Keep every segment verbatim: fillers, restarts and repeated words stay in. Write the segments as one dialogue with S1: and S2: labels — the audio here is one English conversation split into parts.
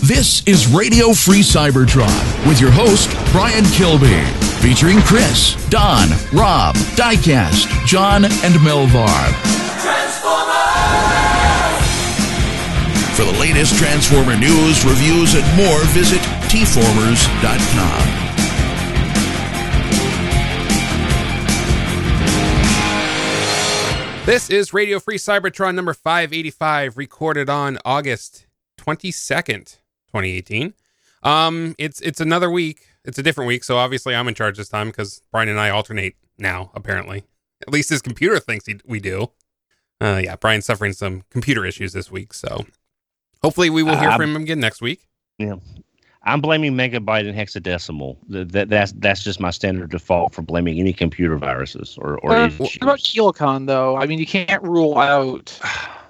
S1: This is Radio Free Cybertron with your host, Brian Kilby, featuring Chris, Don, Rob, Diecast, John, and Melvar. For the latest Transformer news, reviews, and more, visit T formers dot com.
S2: This is Radio Free Cybertron number five eighty-five, recorded on August twenty-second, twenty eighteen. Um, it's it's another week. It's a different week, so obviously I'm in charge this time because Brian and I alternate now, apparently. At least his computer thinks he, we do. Uh, yeah, Brian's suffering some computer issues this week, so hopefully we will hear
S3: uh,
S2: from him again next week.
S3: Yeah. I'm blaming megabyte and hexadecimal. That, that that's that's just my standard default for blaming any computer viruses or or
S4: uh,
S3: issues.
S4: What about Keelcon though? I mean, you can't rule out.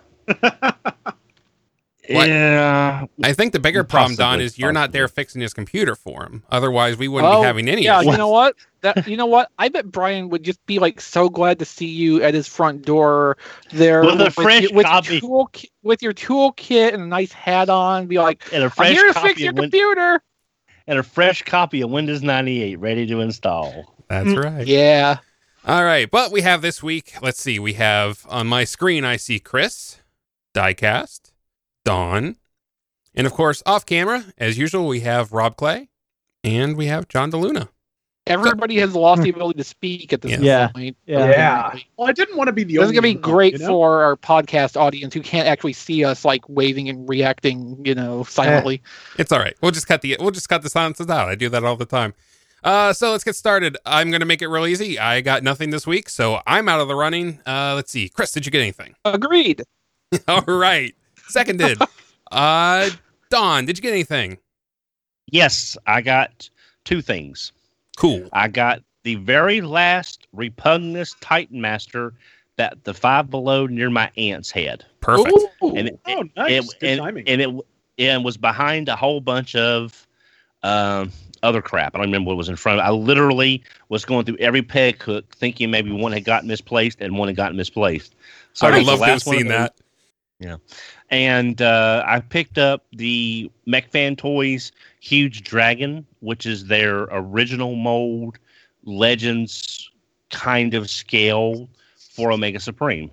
S3: Yeah,
S2: I think the bigger problem,
S3: possibly,
S2: Don, is you're not
S3: possibly.
S2: there fixing his computer for him. Otherwise, we wouldn't
S4: Oh,
S2: be having any.
S4: Yeah,
S2: issues.
S4: you know what? That you know what? I bet Brian would just be like so glad to see you at his front door there
S3: With a fresh
S4: your, with,
S3: copy.
S4: your tool, ki- with your toolkit and a nice hat on. Be like,
S3: and a
S4: I'm
S3: fresh
S4: here to
S3: copy
S4: fix your
S3: of Win-
S4: computer.
S3: and a fresh copy of Windows ninety-eight ready to install.
S2: That's right.
S4: Yeah.
S2: All right, but we have this week, let's see, we have on my screen, I see Chris, Diecast, Dawn, and of course, off camera, as usual, we have Rob Clay, and we have John DeLuna.
S4: Everybody has lost the ability to speak at this
S5: Yeah.
S4: point.
S5: Yeah.
S6: Yeah. Well, I didn't want to be the
S4: This is
S6: only
S4: gonna be
S6: one,
S4: great
S6: you know?
S4: for our podcast audience who can't actually see us like waving and reacting, you know, silently.
S2: It's all right. We'll just cut the we'll just cut the silences out. I do that all the time. Uh, so let's get started. I'm gonna make it real easy. I got nothing this week, so I'm out of the running. Uh, let's see. Chris, did you get anything?
S4: Agreed.
S2: All right. Seconded. uh, Dawn, did you get anything?
S3: Yes, I got two things.
S2: Cool.
S3: I got the very last Repugnus Titan Master that the Five Below near my aunt's had.
S2: Perfect.
S4: Ooh.
S3: And it,
S6: Oh,
S3: it-
S6: nice.
S3: it-
S6: Good
S3: and,
S6: timing.
S3: and it and was behind a whole bunch of um, other crap. I don't remember what was in front of it. I literally was going through every peg hook thinking maybe one had gotten misplaced and one had gotten misplaced.
S2: I
S3: it
S2: would
S3: was the
S2: love to have
S3: last one of
S2: seen
S3: those.
S2: that.
S3: Yeah. And uh, I picked up the MechFan Toys Huge Dragon, which is their original mold, Legends kind of scale for Omega Supreme.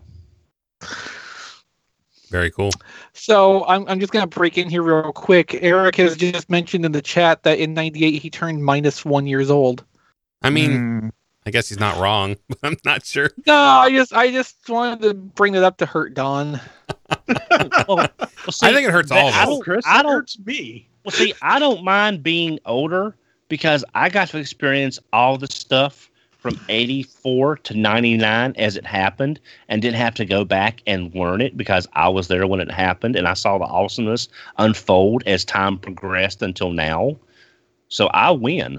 S2: Very cool.
S4: So I'm I'm just gonna break in here real quick. Eric has just mentioned in the chat that in ninety-eight he turned minus one years old.
S2: I mean,
S5: Mm.
S2: I guess he's not wrong, but I'm not sure.
S4: No, I just I just wanted to bring it up to hurt Don.
S3: Well, well, see,
S2: I think it hurts all of
S3: I
S2: us.
S3: don't,
S6: Chris,
S3: I
S6: that
S3: don't
S6: hurts me.
S3: Well, see, I don't mind being older because I got to experience all the stuff from eighty-four to ninety-nine as it happened and didn't have to go back and learn it because I was there when it happened and I saw the awesomeness unfold as time progressed until now. So I win.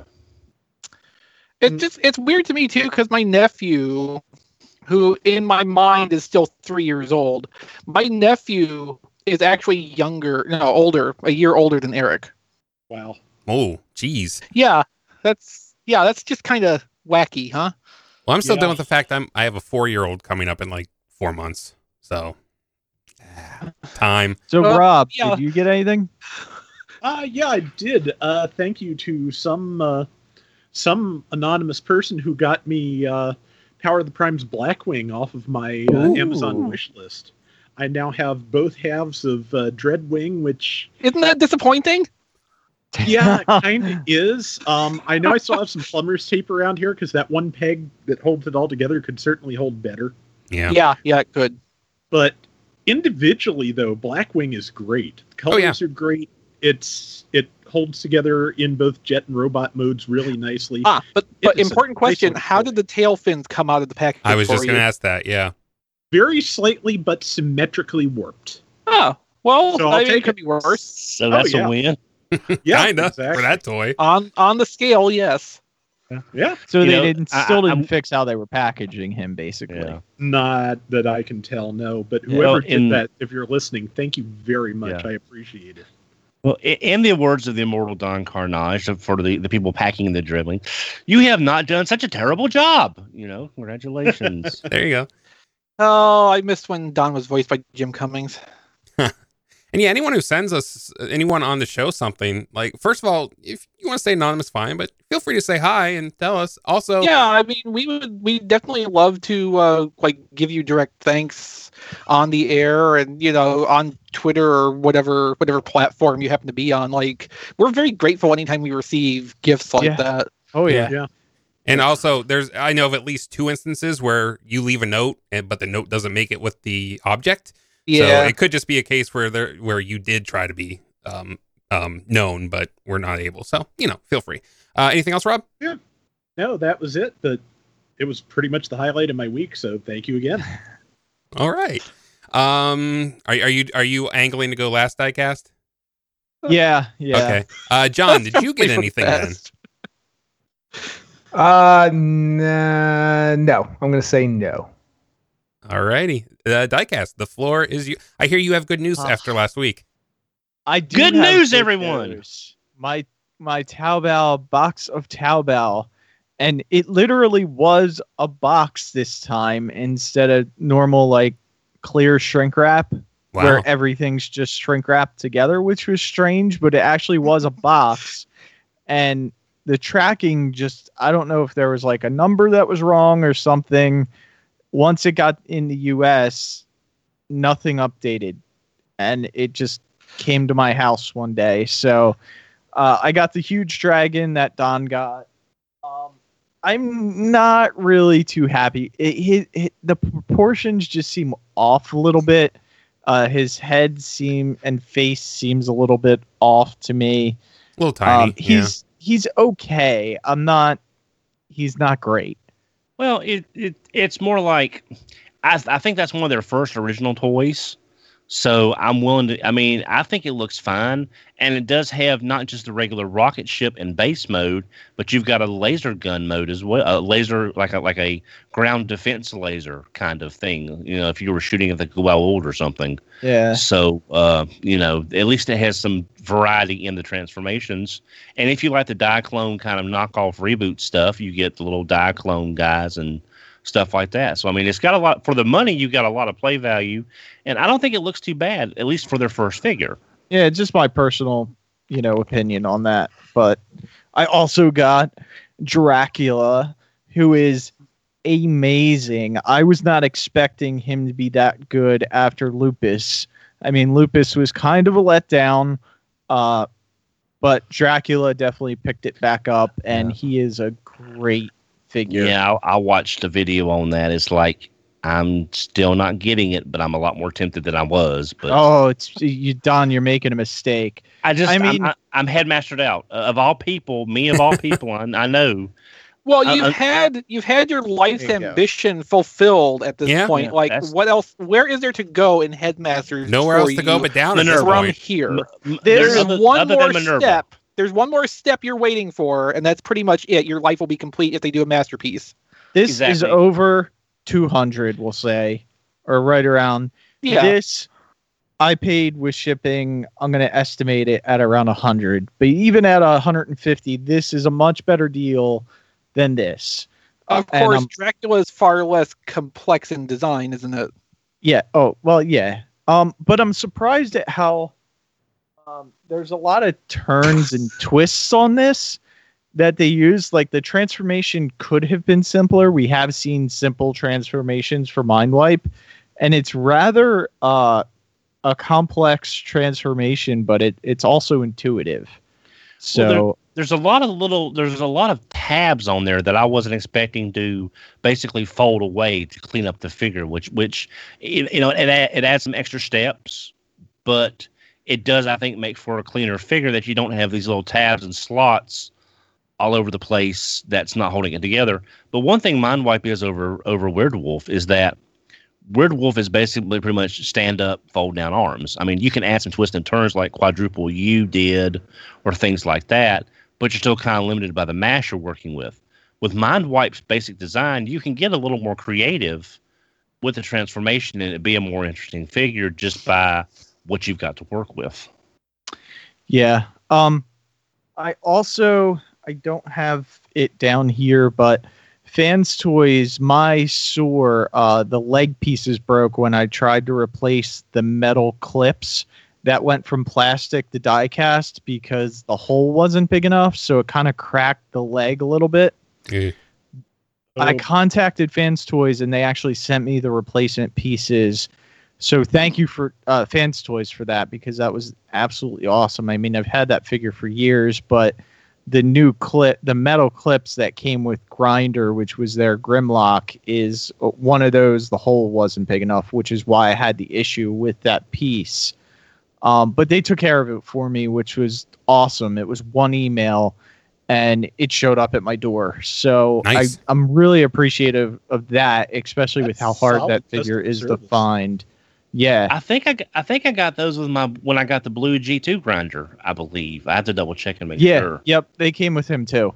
S4: It's just it's weird to me too because my nephew, who in my mind is still three years old, my nephew is actually younger, no, older, a year older than Eric.
S6: Wow.
S2: Oh, geez.
S4: Yeah, that's yeah, that's just kind of wacky, huh?
S2: Well, I'm still
S6: Yeah.
S2: done with the fact I'm I have a four year old coming up in like four months. So ah, time.
S5: So,
S4: Well,
S5: Rob,
S4: yeah.
S5: did you get anything?
S6: Uh, yeah, I did. Uh, thank you to some uh, some anonymous person who got me uh, Power of the Prime's Blackwing off of my uh,
S5: Ooh.
S6: Amazon wish list. I now have both halves of uh, Dreadwing, which
S4: Isn't that disappointing?
S6: yeah, kind of is. Um, I know I still have some plumber's tape around here because that one peg that holds it all together could certainly hold better.
S2: Yeah.
S4: Yeah, yeah, good.
S6: But individually, though, Blackwing is great. The colors
S2: Oh, yeah.
S6: are great. It's it holds together in both jet and robot modes really nicely.
S4: Ah, but but
S6: It's a
S4: important
S6: nice
S4: question:
S6: looking
S4: how
S6: toy.
S4: did the tail fins come out of the package?
S2: I was
S4: for
S2: just
S4: you?
S2: going to ask that. Yeah.
S6: Very slightly, but symmetrically warped.
S4: Oh, well,
S6: So I'll
S4: I mean,
S6: take
S4: it could
S6: it.
S4: be worse.
S3: So that's
S6: Oh, yeah.
S3: a win.
S6: Yeah,
S2: Kinda
S6: exactly.
S2: for that toy.
S4: On on the scale, yes.
S6: Yeah,
S5: So
S3: You
S5: they
S3: know,
S5: didn't
S3: I-
S5: still
S3: I-
S5: didn't
S3: I'm-
S5: fix how they were packaging him, basically.
S3: Yeah.
S6: not that I can tell. No, but
S5: Yeah.
S6: whoever
S3: Well,
S6: did
S3: in-
S6: that, if you're listening, thank you very much.
S3: Yeah.
S6: I appreciate it.
S3: Well, i- in the words of the immortal Don Carnage, for the, the people packing the dribbling, you have not done such a terrible job. You know, congratulations.
S2: There you go.
S4: Oh, I missed when Don was voiced by Jim Cummings.
S2: And yeah, anyone who sends us, anyone on the show something, like, first of all, if you want to stay anonymous, fine, but feel free to say hi and tell us. Also,
S4: yeah, I mean, we would we definitely love to uh, like give you direct thanks on the air and, you know, on Twitter or whatever whatever platform you happen to be on. Like, we're very grateful anytime we receive gifts like
S5: Yeah.
S4: that.
S5: Oh yeah.
S6: Yeah.
S2: and also, there's I know of at least two instances where you leave a note, and but the note doesn't make it with the object.
S4: Yeah.
S2: So it could just be a case where there where you did try to be um um known, but we're not able. So, you know, feel free. Uh, anything else, Rob?
S6: No, that was it. But it was pretty much the highlight of my week. So thank you again.
S2: All right. Um, are, are you are you angling to go last diecast?
S5: Yeah. Yeah.
S2: Okay. Uh, John, did you get anything then?
S4: Best.
S7: Uh, nah, no. I'm going to say no.
S2: All righty. Uh, diecast, the floor is you. I hear you have good news
S5: Ah.
S2: after last week.
S5: I do
S3: Good
S5: have
S3: news,
S5: good
S3: everyone.
S5: news. My my Taobao box of Taobao, and it literally was a box this time instead of normal like clear shrink wrap
S2: Wow.
S5: where everything's just shrink wrapped together, which was strange, but it actually was a box. And the tracking just, I don't know if there was like a number that was wrong or something. Once it got in the U S, nothing updated, and it just came to my house one day. So uh, I got the huge dragon that Don got. Um, I'm not really too happy. It, it, it, the proportions just seem off a little bit. Uh, his head seem and face seems a little bit off to me.
S2: A little tiny.
S5: Um, he's he's okay. I'm not. He's not great.
S3: Well, it, it it's more like I I think that's one of their first original toys. So I'm willing to. I mean, I think it looks fine, and it does have not just the regular rocket ship and base mode, but you've got a laser gun mode as well. A laser like a like a ground defense laser kind of thing. You know, if you were shooting at the Goa'uld or something.
S5: Yeah.
S3: So, uh, you know, at least it has some variety in the transformations. And if you like the Diaclone kind of knockoff reboot stuff, you get the little Diaclone guys and stuff like that. So, I mean, it's got a lot for the money. You got a lot of play value, and I don't think it looks too bad, at least for their first figure.
S5: Yeah, just my personal, you know, opinion on that. But I also got Dracula, who is amazing. I was not expecting him to be that good after Lupus. I mean, Lupus was kind of a letdown, uh, but Dracula definitely picked it back up, and he is a great figure.
S3: Yeah, I, I watched a video on that. It's like I'm still not getting it, but I'm a lot more tempted than I was. But
S5: Oh, it's you, Don. You're making a mistake.
S3: I just,
S5: I
S3: I
S5: mean-
S3: mean, I'm, I'm headmastered out. Uh, of all people, me of all people, I, I know.
S4: Well,
S3: Uh,
S4: you've
S3: uh,
S4: had you've had your life
S5: There you go.
S4: ambition fulfilled at this
S2: Yeah.
S4: point.
S3: Yeah,
S4: like,
S3: that's-
S4: what else? Where is there to go in Headmasters?
S2: Nowhere
S4: for
S2: else to go
S4: you
S2: but down at this
S3: Minerva.
S4: from
S2: point.
S4: here.
S3: M- m-
S4: There's
S3: other-
S4: one
S3: other
S4: more
S3: than Minerva.
S4: step. There's one more step you're waiting for, and that's pretty much it. Your life will be complete if they do a masterpiece.
S5: This is
S3: Exactly.
S5: over two hundred, we'll say, or right around.
S4: Yeah.
S5: This I paid with shipping. I'm going to estimate it at around one hundred. But even at one hundred fifty, this is a much better deal than this.
S4: Of
S5: and
S4: course,
S5: I'm-
S4: Dracula is far less complex in design, isn't it?
S5: Yeah. Oh, well, yeah. Um, but I'm surprised at how um, there's a lot of turns and twists on this that they use. Like, the transformation could have been simpler. We have seen simple transformations for Mindwipe, and it's rather uh, a complex transformation, but it, it's also intuitive. So
S3: Well, There's a lot of little, there's a lot of tabs on there that I wasn't expecting to basically fold away to clean up the figure, which, which you you know, it, add- it adds some extra steps, but it does, I think, make for a cleaner figure that you don't have these little tabs and slots all over the place that's not holding it together. But one thing Mindwipe is over over Weirdwolf is that Weirdwolf is basically pretty much stand up, fold down arms. I mean, you can add some twists and turns like Quadruple U did or things like that, but you're still kind of limited by the mash you're working with. With Mindwipe's basic design, you can get a little more creative with the transformation and it be a more interesting figure just by what you've got to work with.
S5: yeah. Um, I also I don't have it down here, but Fans Toys, my sore, uh, the leg pieces broke when I tried to replace the metal clips that went from plastic to die cast because the hole wasn't big enough, so it kind of cracked the leg a little bit.
S2: Yeah.
S5: I
S6: Oh.
S5: contacted Fans Toys, and they actually sent me the replacement pieces. So thank you for uh, Fans Toys for that, because that was absolutely awesome. I mean, I've had that figure for years, but the new clip, the metal clips that came with Grinder, which was their Grimlock, is one of those. The hole wasn't big enough, which is why I had the issue with that piece. Um, but they took care of it for me, which was awesome. It was one email, and it showed up at my door. So
S2: Nice.
S5: I, I'm really appreciative of that, especially with
S6: That's
S5: how hard
S6: solid
S5: that figure
S6: customer
S5: is to
S6: service.
S5: find. Yeah.
S3: I think I, g- I think I got those with my when I got the blue G two grinder. I believe I have to double check and make
S5: Yeah.
S3: sure.
S5: Yep. They came with him too.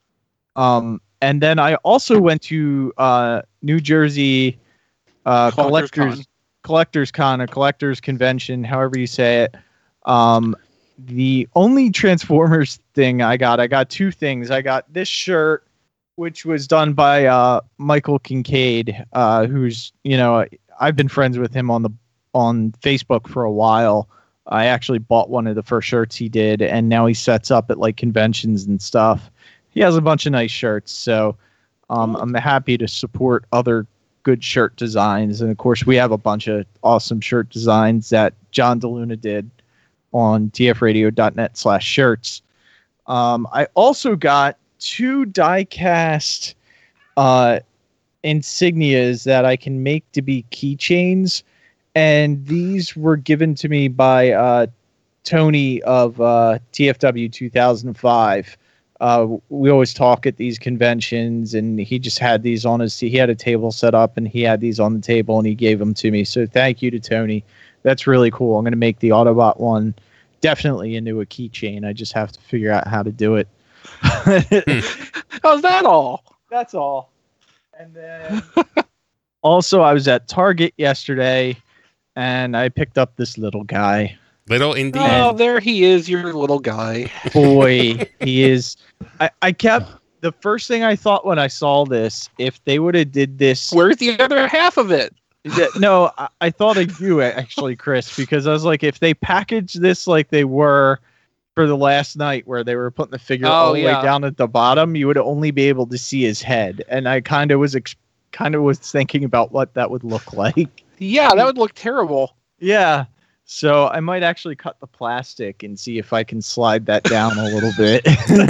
S5: Um, and then I also went to uh, New Jersey uh,
S4: Collectors
S5: collectors
S4: Con.
S5: collectors con, a collectors convention, however you say it. Um, the only Transformers thing I got, I got two things. I got this shirt, which was done by uh, Michael Kincaid, uh, who's, you know, I've been friends with him on the on Facebook for a while. I actually bought one of the first shirts he did, and now he sets up at like conventions and stuff. He has a bunch of nice shirts, so um, I'm happy to support other good shirt designs. And of course, we have a bunch of awesome shirt designs that John DeLuna did on tfradio.net slash shirts. Um, I also got two die-cast uh, insignias that I can make to be keychains, and these were given to me by uh, Tony of uh, T F W two thousand five. Uh, we always talk at these conventions, and he just had these on his. He had a table set up, and he had these on the table, and he gave them to me. So thank you to Tony. That's really cool. I'm going to make the Autobot one definitely into a keychain. I just have to figure out how to do it.
S4: How's that all?
S5: That's all. And then also, I was at Target yesterday, and I picked up this little guy.
S2: Little indeed.
S4: Oh, there he is, your little guy.
S5: Boy, he is. I, I kept the first thing I thought when I saw this, if they would have did this.
S4: Where's the other half of it?
S5: that- no, I, I thought of you actually, Chris, because I was like, if they packaged this like they were for the last night, where they were putting the figure
S4: Oh,
S5: all the
S4: yeah.
S5: way down at the bottom, you would only be able to see his head, and I kind of was ex- kind of was thinking about what that would look like.
S4: Yeah, that would look terrible.
S5: Yeah. So I might actually cut the plastic and see if I can slide that down a little bit.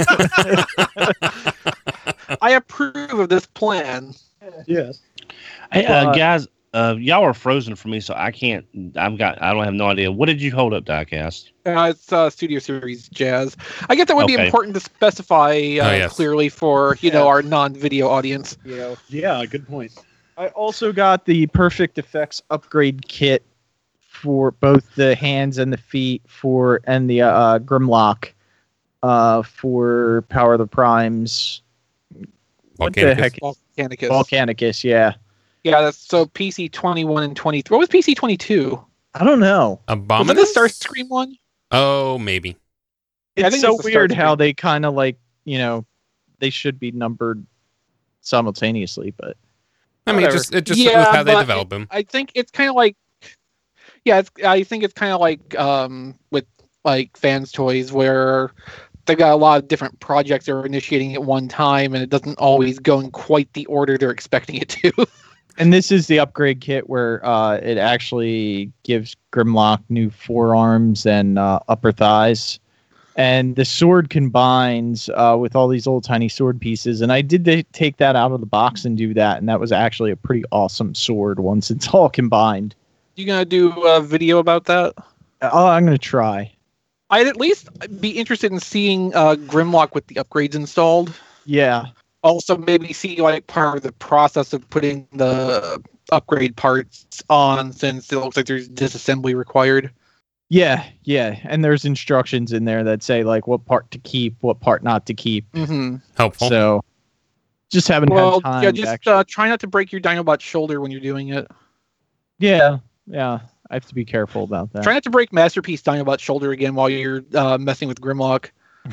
S4: I approve of this plan.
S6: Yes.
S3: Hey, uh,
S5: Uh,
S3: guys, uh, y'all are frozen for me, so I can't. I've got. I don't have no idea. What did you hold up, Diecast?
S4: Uh, it's uh, Studio Series Jazz. I guess that would be
S3: Okay.
S4: important to specify uh,
S2: Oh, yes.
S4: clearly for you know our non-video audience.
S5: You know,
S6: Yeah, good point.
S5: I also got the Perfect Effects upgrade kit for both the hands and the feet for and the uh, Grimlock uh, for Power of the Primes. What the
S2: Volcanicus.
S5: heck?
S4: Volcanicus.
S5: Volcanicus, yeah.
S4: Yeah, that's so P C twenty-one and twenty-three. What was P C twenty-two?
S5: I don't know.
S4: Was it
S2: Abominus?
S4: the Starscream one?
S2: Oh, maybe.
S4: Yeah, I
S5: It's
S4: think
S5: so
S4: it's the
S5: weird
S4: Starscream.
S5: how they kind of like, you know, they should be numbered simultaneously, but
S2: I mean, it
S5: Whatever.
S2: just it just
S4: Yeah,
S2: with how they
S4: but
S2: develop them.
S4: I think it's kind of like, yeah, it's, I think it's kind of like um, with like Fans Toys where they got a lot of different projects they're initiating at one time, and it doesn't always go in quite the order they're expecting it to.
S5: and this is the upgrade kit where uh, it actually gives Grimlock new forearms and uh, upper thighs. And the sword combines uh, with all these old tiny sword pieces. And I did t- take that out of the box and do that. And that was actually a pretty awesome sword once it's all combined.
S4: You gonna do a video about that?
S5: Oh, I'm going to try.
S4: I'd at least be interested in seeing uh, Grimlock with the upgrades installed.
S5: Yeah.
S4: Also, maybe see like part of the process of putting the upgrade parts on, since it looks like there's disassembly required.
S5: Yeah. Yeah. And there's instructions in there that say like what part to keep, what part not to keep.
S4: Mm-hmm.
S2: Helpful.
S5: So just haven't
S4: Well,
S5: had time.
S4: yeah,
S5: to
S4: just
S5: actually-
S4: uh, try not to break your Dinobot shoulder when you're doing it.
S5: yeah. Yeah. I have to be careful about that.
S4: Try not to break Masterpiece Dinobot's shoulder again while you're uh, messing with Grimlock.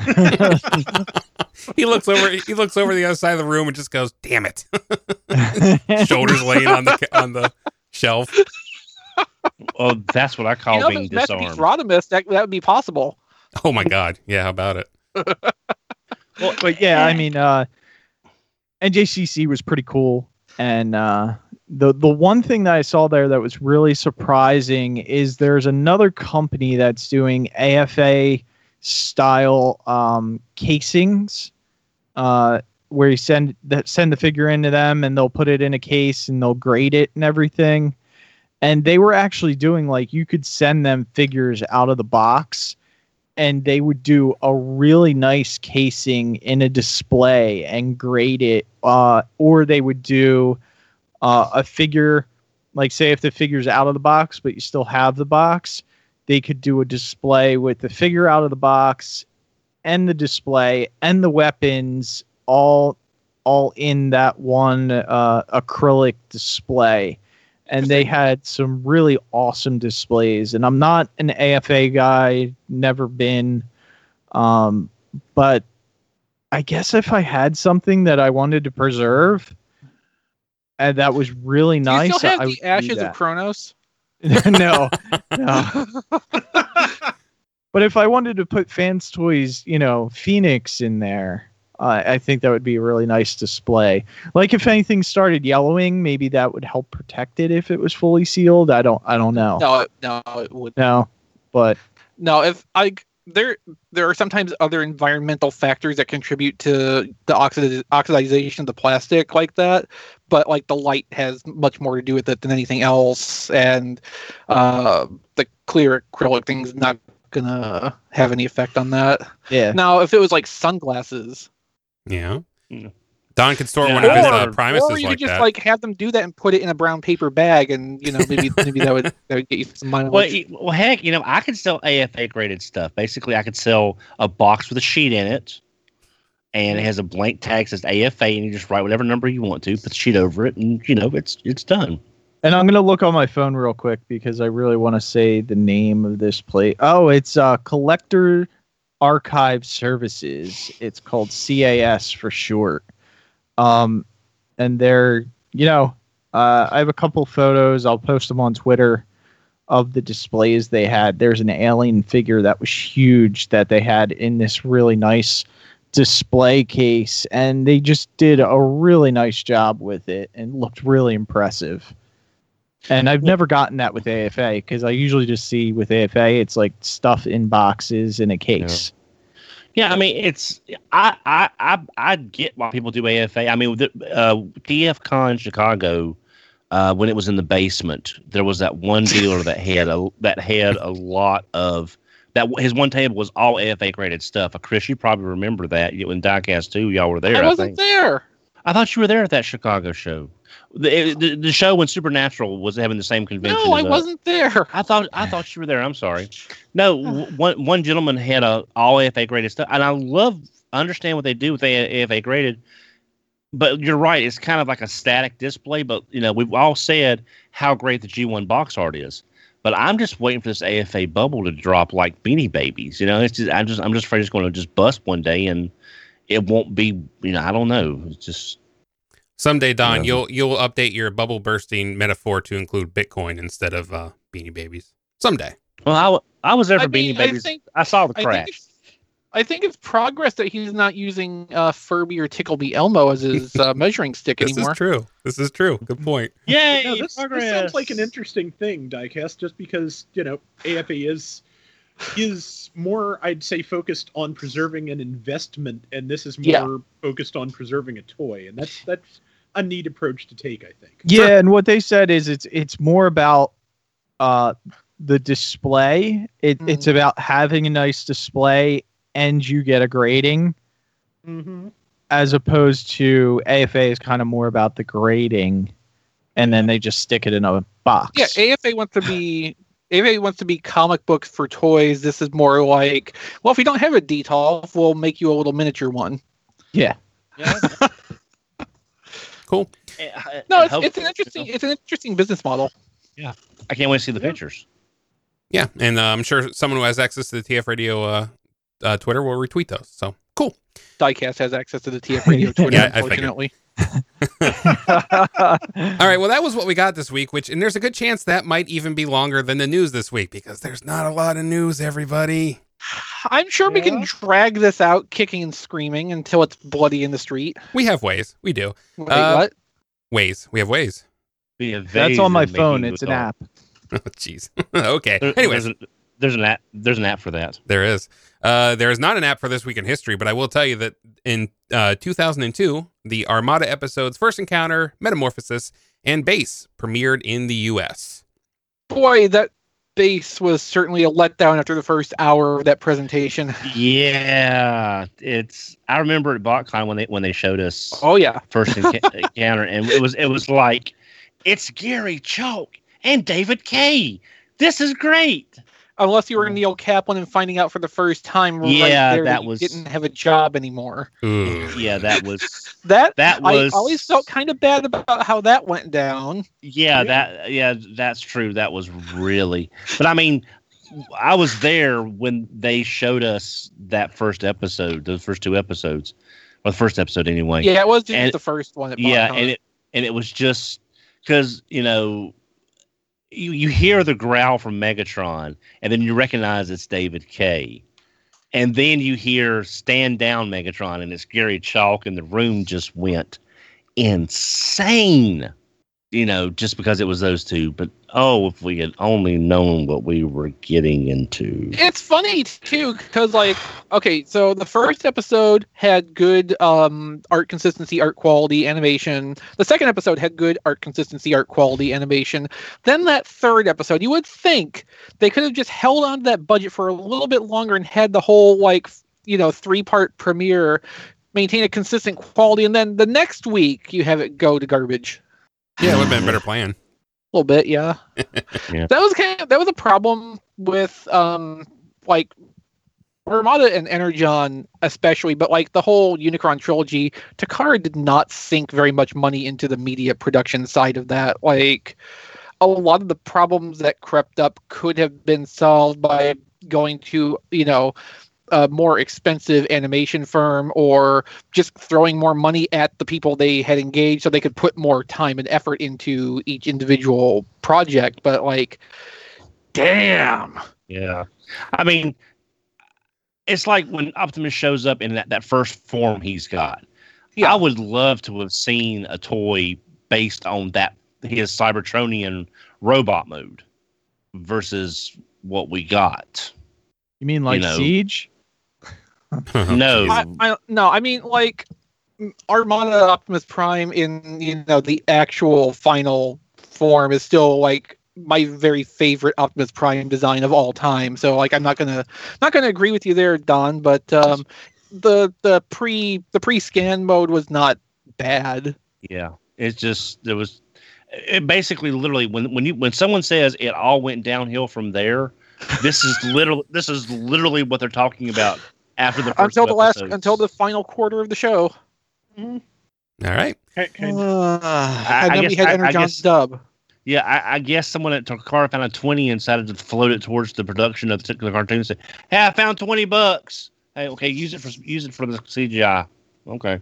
S2: he looks over. He looks over the other side of the room and just goes, "Damn it!" Shoulders laying on the on the shelf.
S3: Well, that's what I call
S4: You know,
S3: being
S4: if it's
S3: disarmed.
S4: Rodimus, that that would be possible.
S2: Oh my God. Yeah. How about it?
S5: Well, but yeah, I mean, uh, N J C C was pretty cool, and uh, the the one thing that I saw there that was really surprising is there's another company that's doing A F A style um, casings, uh, where you send that send the figure into them, and they'll put it in a case and they'll grade it and everything. And they were actually doing like you could send them figures out of the box, and they would do a really nice casing in a display and grade it, uh, or they would do uh, a figure, like say if the figure's out of the box but you still have the box, they could do a display with the figure out of the box and the display and the weapons all all in that one uh, acrylic display. And they had some really awesome displays. And I'm not an A F A guy, never been. Um, but I guess if I had something that I wanted to preserve, and that was really
S4: Do
S5: nice,
S4: you still have
S5: I
S4: the
S5: would do
S4: Ashes
S5: that.
S4: of Kronos?
S5: no, no. But if I wanted to put Fans Toys, you know, Phoenix in there, uh, I think that would be a really nice display. Like if anything started yellowing, maybe that would help protect it if it was fully sealed. I don't, I don't know.
S4: No, no, it would.
S5: No, but
S4: No, if I there there are sometimes other environmental factors that contribute to the oxid- oxidization of the plastic like that, but like the light has much more to do with it than anything else, and uh, the clear acrylic thing's not gonna have any effect on that.
S5: yeah.
S4: Now, if it was like sunglasses,
S2: Yeah.
S3: Mm.
S2: Don could store
S3: Yeah,
S2: one of his uh,
S3: or-
S2: Primuses
S4: or you
S2: like
S4: could just
S2: that.
S4: like have them do that and put it in a brown paper bag, and you know maybe maybe that would that would get you some mileage.
S3: Well, y- well, heck, you know, I could sell A F A graded stuff. Basically, I could sell a box with a sheet in it, and it has a blank tag that says A F A, and you just write whatever number you want to, put the sheet over it, and you know, it's it's done.
S5: And I'm gonna look on my phone real quick because I really want to say the name of this place. Oh, it's uh, Collector Archive Services. It's called C A S for short. Um, and they're, you know, uh, I have a couple photos. I'll post them on Twitter of the displays they had. There's an alien figure that was huge that they had in this really nice display case, and they just did a really nice job with it and looked really impressive. And I've never gotten that with A F A because I usually just see with A F A it's like stuff in boxes in a case.
S3: Yeah, I mean, it's I I I, I get why people do A F A. I mean, the, uh, T F Con Chicago, uh, when it was in the basement, there was that one dealer that had a that had a lot of that. His one table was all A F A graded stuff. Uh, Chris, you probably remember that when Diecast two, y'all were there.
S4: I
S3: I,
S4: wasn't
S3: think.
S4: there.
S3: I thought you were there at that Chicago show. The, the the show when Supernatural was having the same convention.
S4: No, I
S3: as, uh,
S4: wasn't there.
S3: I thought I thought you were there. I'm sorry. No, w- one one gentleman had a all A F A graded stuff, and I love I understand what they do with A F A graded. But you're right; it's kind of like a static display. But you know, we've all said how great the G one box art is. But I'm just waiting for this A F A bubble to drop like Beanie Babies. You know, it's just I'm just I'm just afraid it's going to just bust one day, and it won't be. You know, I don't know. It's just.
S2: Someday, Don,
S3: Yeah.
S2: you'll you'll update your bubble bursting metaphor to include Bitcoin instead of uh, Beanie Babies. Someday.
S3: Well, I, w- I was there for
S4: I mean,
S3: Beanie
S4: I
S3: Babies. I,
S4: think-
S3: saw the
S4: I
S3: crash.
S4: think, it's, I think it's progress that he's not using uh, Furby or Tickleby Elmo as his uh, measuring stick
S2: This
S4: anymore.
S2: is true. This is true. Good point.
S3: Yay!
S6: No, this, this
S3: progress.
S6: sounds like an interesting thing, Diecast, just because, you know, A F A is is more, I'd say, focused on preserving an investment, and this is more
S4: Yeah.
S6: focused on preserving a toy, and that's that's a neat approach to take, I think.
S5: Yeah, and what they said is it's it's more about uh the display. It,
S4: Mm.
S5: It's about having a nice display and you get a grading,
S6: Mm-hmm.
S5: as opposed to A F A is kind of more about the grading, and then they just stick it in a box.
S4: Yeah, A F A wants to be A F A wants to be comic books for toys. This is more like, well, if you don't have a D T O L, we'll make you a little miniature one.
S5: yeah.
S3: Yeah.
S2: Cool.
S3: Uh,
S4: No, it's,
S3: hope-
S4: it's an interesting it's an interesting business model.
S3: I can't wait to see the pictures.
S2: Yeah, and uh, I'm sure someone who has access to the T F Radio uh, uh, Twitter will retweet those. So cool.
S4: Diecast has access to the T F Radio Twitter,
S2: Yeah, I figured.
S4: unfortunately.
S2: All right, well, that was what we got this week, which, and there's a good chance that might even be longer than the news this week because there's not a lot of news, everybody.
S4: I'm sure we can
S7: Yeah.
S4: drag this out kicking and screaming until it's bloody in the street.
S2: We have ways. We do.
S4: Wait,
S2: Uh,
S4: what?
S2: Ways. We have ways.
S3: Be a
S5: That's
S3: vase
S5: on my
S3: and making
S5: phone.
S3: it
S5: It's an
S3: all.
S5: app.
S2: Oh, jeez. Okay.
S3: There-
S2: Anyways,
S3: there's, an, there's an app. There's an app for that.
S2: there is. Uh, there is not an app for This Week in History, but I will tell you that in uh, two thousand two, the Armada episodes First Encounter, Metamorphosis, and Base premiered in the U S.
S4: Boy, that base was certainly a letdown after the first hour of that presentation.
S3: Yeah, it's. I remember at BotCon when they when they showed us
S4: Oh yeah.
S3: First Enca- Encounter, and it was it was like, it's Gary Chalk and David Kay. This is great.
S4: Unless you were Neil Kaplan and finding out for the first time right
S3: Yeah,
S4: there
S3: that
S4: you
S3: was-
S4: didn't have a job anymore.
S2: Ooh.
S3: Yeah, that was
S4: That
S3: that
S4: I
S3: was.
S4: always felt kind of bad about how that went down.
S3: Yeah, that yeah, that's true. That was really. But I mean, I was there when they showed us that first episode, those first two episodes, or the first episode anyway.
S4: Yeah, it was just
S3: And-
S4: the first one. At
S3: Yeah,
S4: BotCon.
S3: and it and it was just because you know you you hear the growl from Megatron, and then you recognize it's David Kay, and then you hear "Stand Down, Megatron," and it's Gary Chalk, and the room just went insane. You know, just because it was those two. But oh, if we had only known what we were getting into.
S4: It's funny too, because like, okay, so the first episode had good um, art consistency, art quality, animation. The second episode had good art consistency, art quality, animation. Then that third episode, you would think they could have just held on to that budget for a little bit longer and had the whole like, f- you know, three part premiere maintain a consistent quality, and then the next week you have it go to garbage.
S2: Yeah, it would have been a better plan.
S4: A little bit, yeah.
S3: Yeah.
S4: That was kind of that was a problem with um like Armada and Energon especially, but like the whole Unicron trilogy, Takara did not sink very much money into the media production side of that. Like a lot of the problems that crept up could have been solved by going to, you know, a more expensive animation firm or just throwing more money at the people they had engaged so they could put more time and effort into each individual project. But like, damn.
S3: Yeah. I mean, it's like when Optimus shows up in that, that first form he's got.
S4: Yeah.
S3: I would love to have seen a toy based on that his Cybertronian robot mode versus what we got.
S5: You mean like
S3: You know.
S5: Siege?
S3: No.
S4: I, I, no, I mean like Armada Optimus Prime in, you know, the actual final form is still like my very favorite Optimus Prime design of all time. So like I'm not gonna not gonna agree with you there, Don, but um the the pre the pre scan mode was not bad.
S3: Yeah. It's just there was it basically literally when when you when someone says it all went downhill from there, this is literally this is literally what they're talking about after the first
S4: Until
S3: two
S4: the last
S3: episodes.
S4: until the final quarter of the show.
S2: All right.
S6: Kind- kind-
S4: Uh,
S3: I
S4: and then we
S3: guess-
S4: had
S3: I- I
S4: Energon's
S3: guess-
S4: dub.
S3: Yeah, I, I guess someone at Takara found a twenty and decided to float it towards the production of the particular cartoon and say, "Hey, I found twenty bucks. Hey, okay, use it for use it for the C G I." Okay,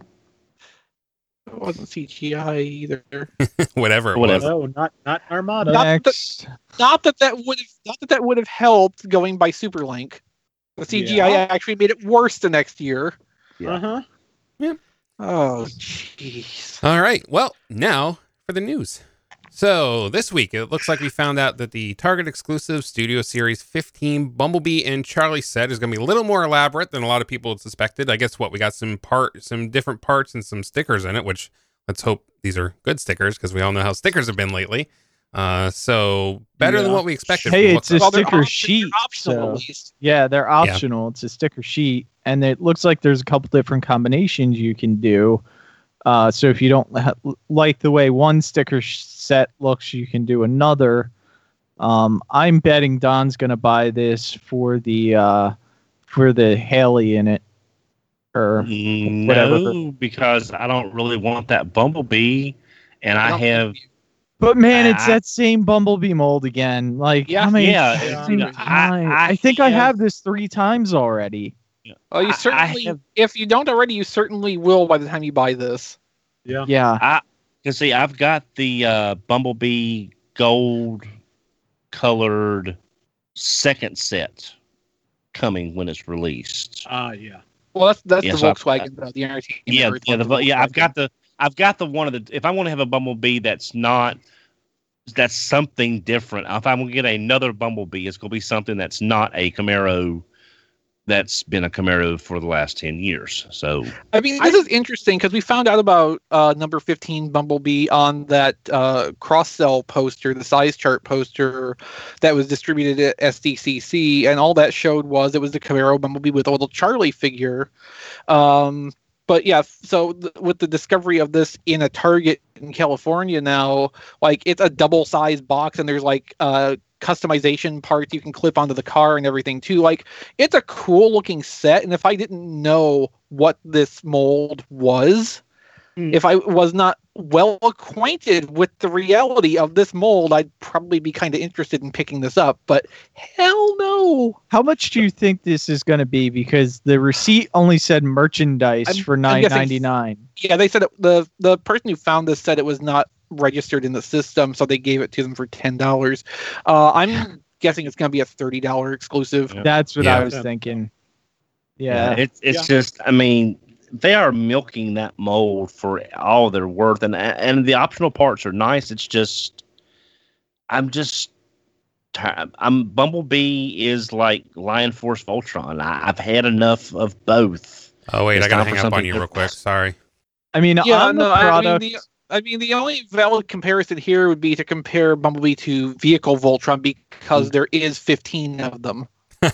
S4: It wasn't C G I either.
S2: Whatever it
S3: Whatever.
S2: was.
S6: No, not not Armada.
S4: Not the-
S5: Next.
S4: Not that that would have not that that would have helped going by Superlink. The C G I
S6: Yeah.
S4: actually made it worse the next year.
S3: Yeah.
S6: Uh huh.
S4: Oh, jeez.
S2: All right. Well, now for the news. So this week, it looks like we found out that the Target exclusive Studio Series fifteen Bumblebee and Charlie set is going to be a little more elaborate than a lot of people had suspected. I guess what we got some part, some different parts and some stickers in it, which let's hope these are good stickers because we all know how stickers have been lately. Uh, so better than
S6: Yeah.
S2: what we expected.
S5: Hey,
S2: from
S5: it's
S2: looks
S5: a
S2: like.
S4: they're
S5: sticker
S4: op-
S5: sheet,
S4: they're optional
S5: so-
S4: at least.
S5: Yeah, they're optional. It's a sticker sheet, and it looks like there's a couple different combinations you can do. Uh, so if you don't ha- like the way one sticker sh- set looks, you can do another. Um, I'm betting Don's gonna buy this for the uh, for the Haley in it, or whatever.
S3: no, because I don't really want that Bumblebee, and I,
S4: don't
S3: have
S4: think
S5: but man, it's
S3: I-
S5: that same Bumblebee mold again. Like,
S4: Yeah,
S5: how many
S3: yeah,
S5: times
S6: you
S3: know,
S5: am
S3: I-
S5: I,
S3: I
S5: think I
S3: have-
S5: have this three times already.
S4: Well, you
S3: I- I
S4: certainly,
S3: have-
S4: if you don't already, you certainly will by the time you buy this.
S6: Yeah.
S5: Yeah.
S3: I can see. I've got the uh, Bumblebee gold colored second set coming when it's released.
S6: Ah, yeah.
S4: Well, that's that's
S3: Yeah,
S4: the
S3: so I-
S4: Volkswagen, though, the R T.
S3: Yeah, yeah, the, yeah. I've
S4: Volkswagen.
S3: got the I've got the one of the. If I want to have a Bumblebee that's not that's something different. If I'm gonna get another Bumblebee, it's gonna be something that's not a Camaro. That's been a Camaro for the last ten years. So
S4: I mean, this is interesting because we found out about uh, number fifteen Bumblebee on that uh, cross-sell poster, the size chart poster that was distributed at S D C C, and all that showed was it was the Camaro Bumblebee with a little Charlie figure. Um, but yeah, so th- with the discovery of this in a Target in California now, like it's a double-sized box, and there's like uh, customization parts you can clip onto the car and everything too. Like, it's a cool looking set, and if I didn't know what this mold was,
S6: Mm.
S4: if I was not well acquainted with the reality of this mold, I'd probably be kind of interested in picking this up, but hell no.
S5: How much do you think this is going to be? Because the receipt only said merchandise
S4: I'm-
S5: for
S4: I'm
S5: nine
S4: guessing-
S5: ninety nine.
S4: Yeah, they said it, the the person who found this said it was not registered in the system, so they gave it to them for ten dollars. Uh, I'm guessing it's going to be a thirty dollars exclusive.
S3: Yeah.
S5: That's what
S2: Yeah.
S5: I was thinking. Yeah.
S3: it's it's
S6: Yeah.
S3: just. I mean, they are milking that mold for all their worth, and and the optional parts are nice. It's just, I'm just. ti- I'm Bumblebee is like Lion Force Voltron. I, I've had enough of both.
S2: Oh wait,
S3: It's
S2: I gotta
S3: time for
S2: hang up on
S3: something
S2: you real
S3: different.
S2: quick. Sorry.
S5: I mean,
S4: Yeah,
S5: on the
S4: no, I mean,
S5: product,
S4: the, I mean, the only valid comparison here would be to compare Bumblebee to Vehicle Voltron because there is fifteen of them.
S2: There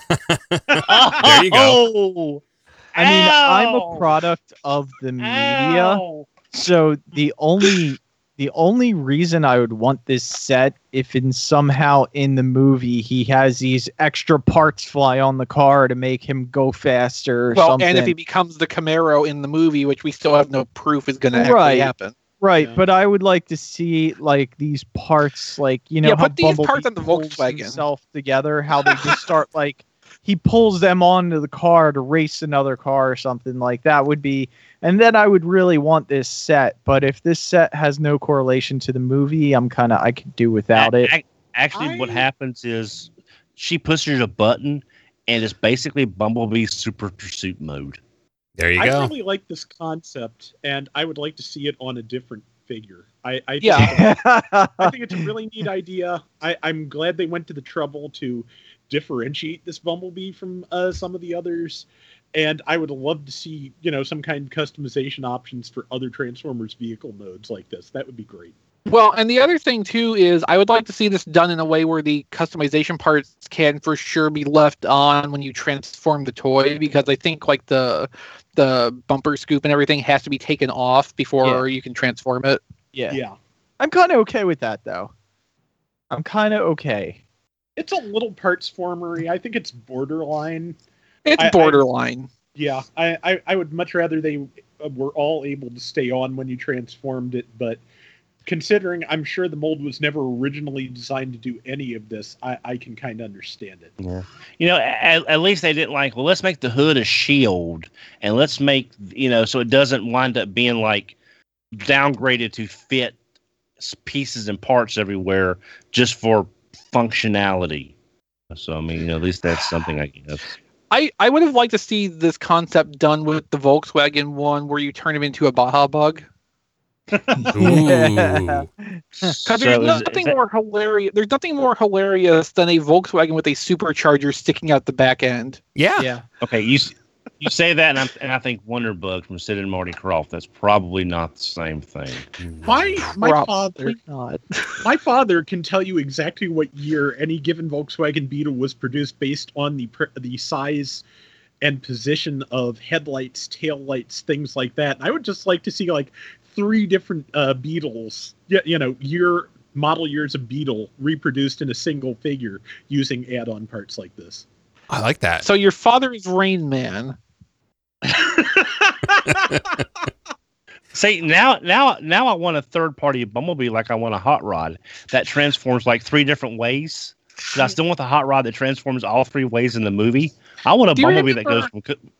S2: you go.
S3: Oh,
S5: I mean, I'm a
S3: ow,
S5: product of the media.
S3: ow.
S5: So the only the only reason I would want this set if in somehow in the movie he has these extra parts fly on the car to make him go faster or
S4: Well,
S5: something.
S4: and if he becomes the Camaro in the movie, which we still have no proof is going to
S5: Right.
S4: actually happen.
S5: Right,
S6: Yeah.
S5: but I would like to see like these parts, like you know,
S4: Yeah,
S5: how
S4: put these
S5: Bumblebee
S4: parts on the
S5: pulls
S4: Volkswagen.
S5: himself together. How they just start like he pulls them onto the car to race another car or something like that would be. And then I would really want this set. But if this set has no correlation to the movie, I'm kind of I could do without it.
S3: Ac- Actually, what
S6: I-
S3: happens is she pushes a button, and it's basically Bumblebee's Super Pursuit mode.
S2: There you
S6: I
S2: go.
S6: really like this concept, and I would like to see it on a different figure. I, I think
S4: Yeah.
S6: I think it's a really neat idea. I, I'm glad they went to the trouble to differentiate this Bumblebee from uh, some of the others. And I would love to see, you know, some kind of customization options for other Transformers vehicle modes like this. That would be great.
S4: Well, and the other thing too is I would like to see this done in a way where the customization parts can for sure be left on when you transform the toy, because I think like the the bumper scoop and everything has to be taken off before you can transform it.
S5: yeah.
S6: Yeah.
S5: I'm kind of okay with that though. I'm kind of okay.
S6: It's a little parts formery. I think it's borderline.
S4: It's
S6: I- I-
S4: borderline.
S6: Yeah, I, I, I would much rather they uh, were all able to stay on when you transformed it, but considering I'm sure the mold was never originally designed to do any of this, I, I can kind of understand it.
S3: Yeah. You know, at, at least they didn't like, well, let's make the hood a shield, and let's make, you know, so it doesn't wind up being like downgraded to fit s- pieces and parts everywhere just for functionality. So, I mean, you know, at least that's something I guess.
S4: I, I would have liked to see this concept done with the Volkswagen one where you turn him into a Baja Bug.
S2: Ooh.
S4: Because
S3: So
S4: there's
S3: is- is
S4: nothing
S3: that-
S4: more hilarious. There's nothing more hilarious than a Volkswagen with a supercharger sticking out the back end.
S2: Yeah.
S5: Yeah.
S3: Okay, you s- you say that, and, I'm, and I think Wonderbug from Sid and Marty Krofft. That's probably not the same thing.
S6: My my
S4: Probably
S6: father
S4: not.
S6: my father can tell you exactly what year any given Volkswagen Beetle was produced based on the pr- the size and position of headlights, taillights, things like that. And I would just like to see like three different uh, Beetles, y- you know, year model years of Beetle reproduced in a single figure using add-on parts like this.
S2: I like that.
S4: So your father is Rain Man.
S3: See, now, now, now I want a third-party Bumblebee like I want a Hot Rod that transforms like three different ways. But I still want the Hot Rod that transforms all three ways in the movie. I want a
S4: Do you
S3: Bumblebee that
S4: remember-
S3: goes from. co-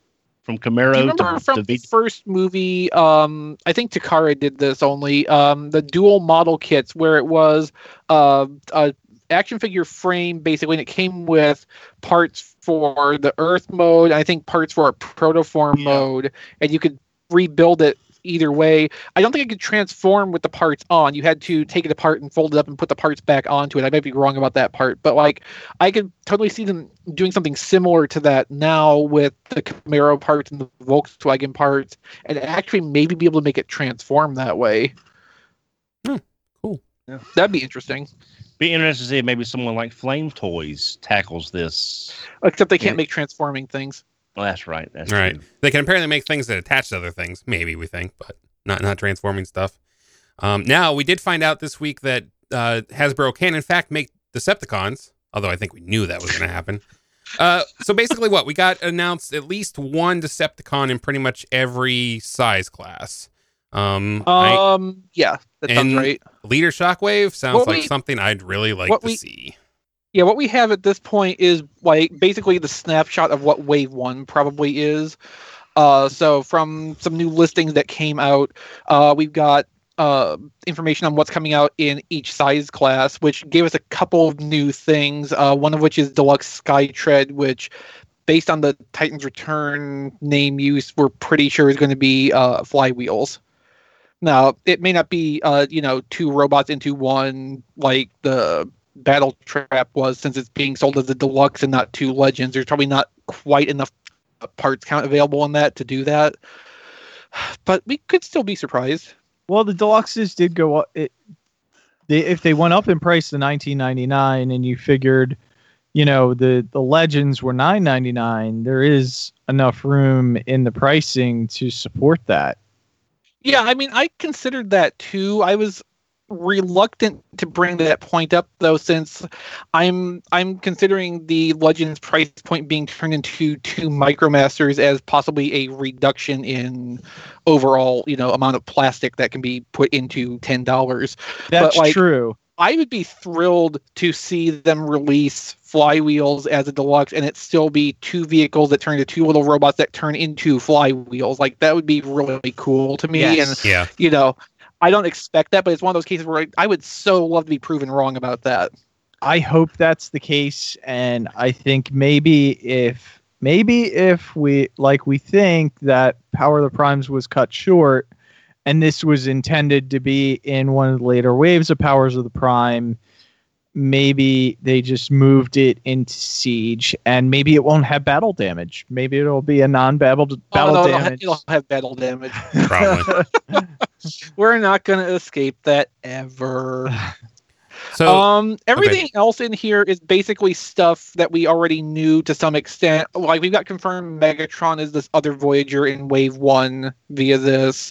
S3: from
S4: Do you
S3: Camaro
S4: remember
S3: to,
S4: from
S3: to
S4: the
S3: V-
S4: first movie? Um, I think Takara did this only. Um, the dual model kits where it was uh, a action figure frame basically, and it came with parts for the Earth mode. I think parts for a protoform
S5: Yeah.
S4: mode, and you could rebuild it either way. I don't think it could transform with the parts on. You had to take it apart and fold it up and put the parts back onto it. I might be wrong about that part, but like I could totally see them doing something similar to that now with the Camaro parts and the Volkswagen parts, and actually maybe be able to make it transform that way.
S2: Hmm, cool.
S3: Yeah.
S4: That'd be interesting.
S3: Be interested to see if maybe someone like Flame Toys tackles this.
S4: Except they can't
S3: Yeah.
S4: make transforming things.
S3: Well, that's right. That's
S2: Right.
S3: true.
S2: They can apparently make things that attach to other things, maybe, we think, but not not transforming stuff. Um, now, we did find out this week that uh, Hasbro can, in fact, make Decepticons, although I think we knew that was going to happen. Uh, so basically what? We got announced at least one Decepticon in pretty much every size class. Um, I,
S4: Um, yeah, that sounds
S2: and
S4: right.
S2: Leader Shockwave sounds
S4: What
S2: like
S4: we-
S2: something I'd really like
S4: what
S2: to
S4: we-
S2: see.
S4: Yeah, what we have at this point is like basically the snapshot of what Wave One probably is. Uh, so from some new listings that came out, uh, we've got uh, information on what's coming out in each size class, which gave us a couple of new things. Uh, one of which is Deluxe Skytread, which, based on the Titan's Return name use, we're pretty sure is going to be uh, flywheels. Now, it may not be, uh, you know, two robots into one like the Battle Trap was, since it's being sold as a deluxe and not two legends. There's probably not quite enough parts count available in that to do that. But we could still be surprised.
S5: Well, the deluxes did go up. It, they, if they went up in price to nineteen ninety-nine, and you figured, you know, the the legends were nine ninety-nine, there is enough room in the pricing to support that.
S4: Yeah, I mean, I considered that too. I was reluctant to bring that point up though, since I'm I'm considering the Legends price point being turned into two Micromasters as possibly a reduction in overall, you know, amount of plastic that can be put into ten dollars.
S5: That's
S4: like,
S5: true.
S4: I would be thrilled to see them release flywheels as a deluxe and it still be two vehicles that turn into two little robots that turn into flywheels. Like that would be really cool to me.
S5: Yes.
S4: And
S2: Yeah.
S4: you know, I don't expect that, but it's one of those cases where I, I would so love to be proven wrong about that.
S5: I hope that's the case, and I think maybe if maybe if we like we think that Power of the Primes was cut short, and this was intended to be in one of the later waves of Powers of the Prime, maybe they just moved it into Siege, and maybe it won't have battle damage. Maybe it'll be a non-battle battle
S4: oh, no, it'll, ha-
S5: damage.
S4: it'll have battle damage.
S2: Probably.
S4: We're not going to escape that ever.
S2: So,
S4: um, everything else in here is basically stuff that we already knew to some extent. Like we've got confirmed Megatron is this other Voyager in Wave One via this.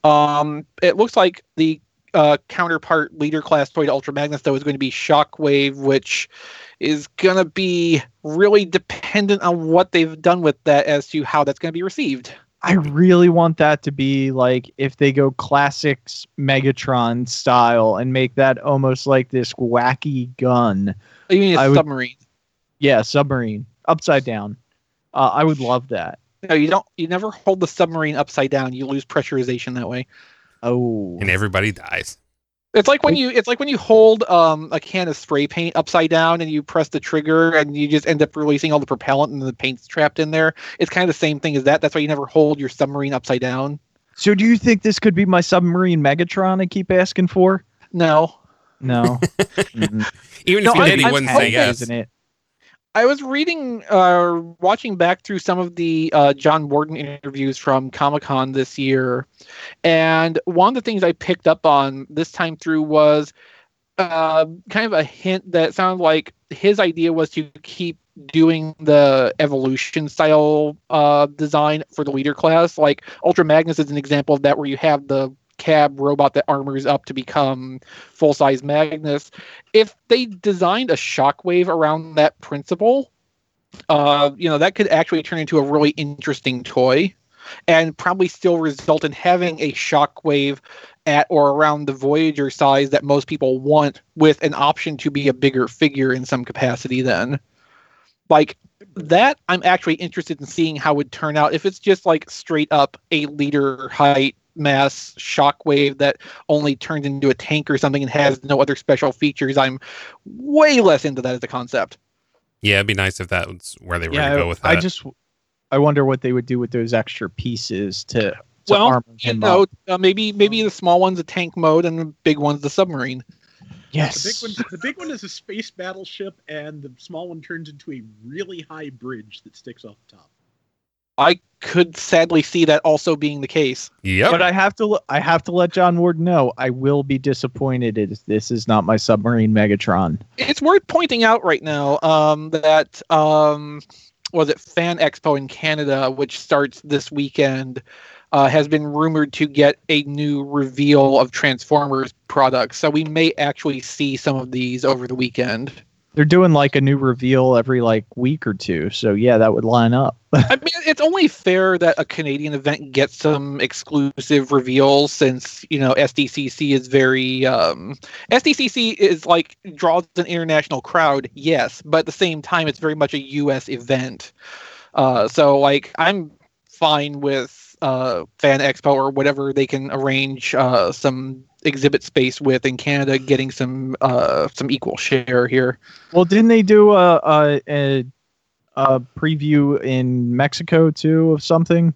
S4: Um, it looks like the uh, counterpart leader class toy to Ultra Magnus though is going to be Shockwave, which is going to be really dependent on what they've done with that as to how that's going to be received.
S5: I really want that to be like if they go classics Megatron style and make that almost like this wacky gun.
S4: You mean a
S5: I would-
S4: submarine?
S5: Yeah, submarine upside down. Uh, I would love that.
S4: No, you don't. You never hold the submarine upside down. You lose pressurization that way.
S5: Oh,
S2: and everybody dies.
S4: It's like when you it's like when you hold um, a can of spray paint upside down and you press the trigger and you just end up releasing all the propellant and the paint's trapped in there. It's kind of the same thing as that. That's why you never hold your submarine upside down.
S5: so do you think this could be my submarine Megatron I keep asking for?
S4: No.
S5: No. Mm-mm.
S2: Even
S4: No,
S2: if you
S4: I-
S2: did, he
S4: I'm
S2: wouldn't say
S4: hoping-
S2: yes.
S5: Isn't it?
S4: I was reading, uh, watching back through some of the uh, John Warden interviews from Comic-Con this year, and one of the things I picked up on this time through was uh, kind of a hint that sounded like his idea was to keep doing the evolution style uh, design for the leader class. Like Ultra Magnus is an example of that, where you have the cab robot that armors up to become full-size Magnus. If they designed a Shockwave around that principle, uh, you know, that could actually turn into a really interesting toy and probably still result in having a Shockwave at or around the Voyager size that most people want, with an option to be a bigger figure in some capacity then. Like that, I'm actually interested in seeing how it would turn out. If it's just like straight up a liter height mass shockwave that only turns into a tank or something and has no other special features, I'm way less into that as a concept.
S2: Yeah, it'd be nice if that was where they were
S5: Yeah,
S2: to go with that.
S5: I just, I wonder what they would do with those extra pieces to, to
S4: Well,
S5: armor
S4: you
S5: him
S4: know,
S5: up.
S4: uh, maybe maybe the small one's a tank mode and the big one's the submarine.
S5: Yes.
S6: The big one, the big one is a space battleship, and the small one turns into a really high bridge that sticks off the top.
S4: I could sadly see that also being the case.
S2: Yep.
S5: But I have to, I have to let John Ward know I will be disappointed if this is not my submarine Megatron.
S4: It's worth pointing out right now um, that um, was it Fan Expo in Canada, which starts this weekend, uh, has been rumored to get a new reveal of Transformers products. So we may actually see some of these over the weekend.
S5: They're doing like a new reveal every like week or two, so yeah, that would line up.
S4: I mean, it's only fair that a Canadian event gets some exclusive reveals, since you know S D C C is very um, S D C C is like draws an international crowd, yes, but at the same time, it's very much a U S event. Uh, so, like, I'm fine with uh, Fan Expo or whatever they can arrange uh, some exhibit space with in Canada, getting some uh, some equal share here.
S5: Well, didn't they do a a, a, a preview in Mexico too of something?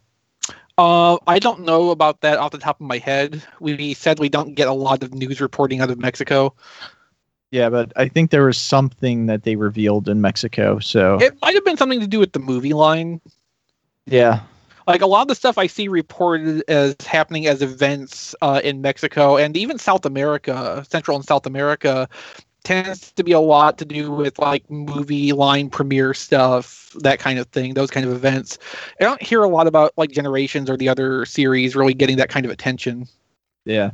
S4: Uh, I don't know about that off the top of my head. We sadly don't get a lot of news reporting out of Mexico.
S5: Yeah, but I think there was something that they revealed in Mexico. So
S4: It might have been something to do with the movie line.
S5: yeah,
S4: Like a lot of the stuff I see reported as happening as events uh, in Mexico and even South America, Central and South America, tends to be a lot to do with like movie line premiere stuff, that kind of thing, those kind of events. I don't hear a lot about like Generations or the other series really getting that kind of attention.
S5: yeah.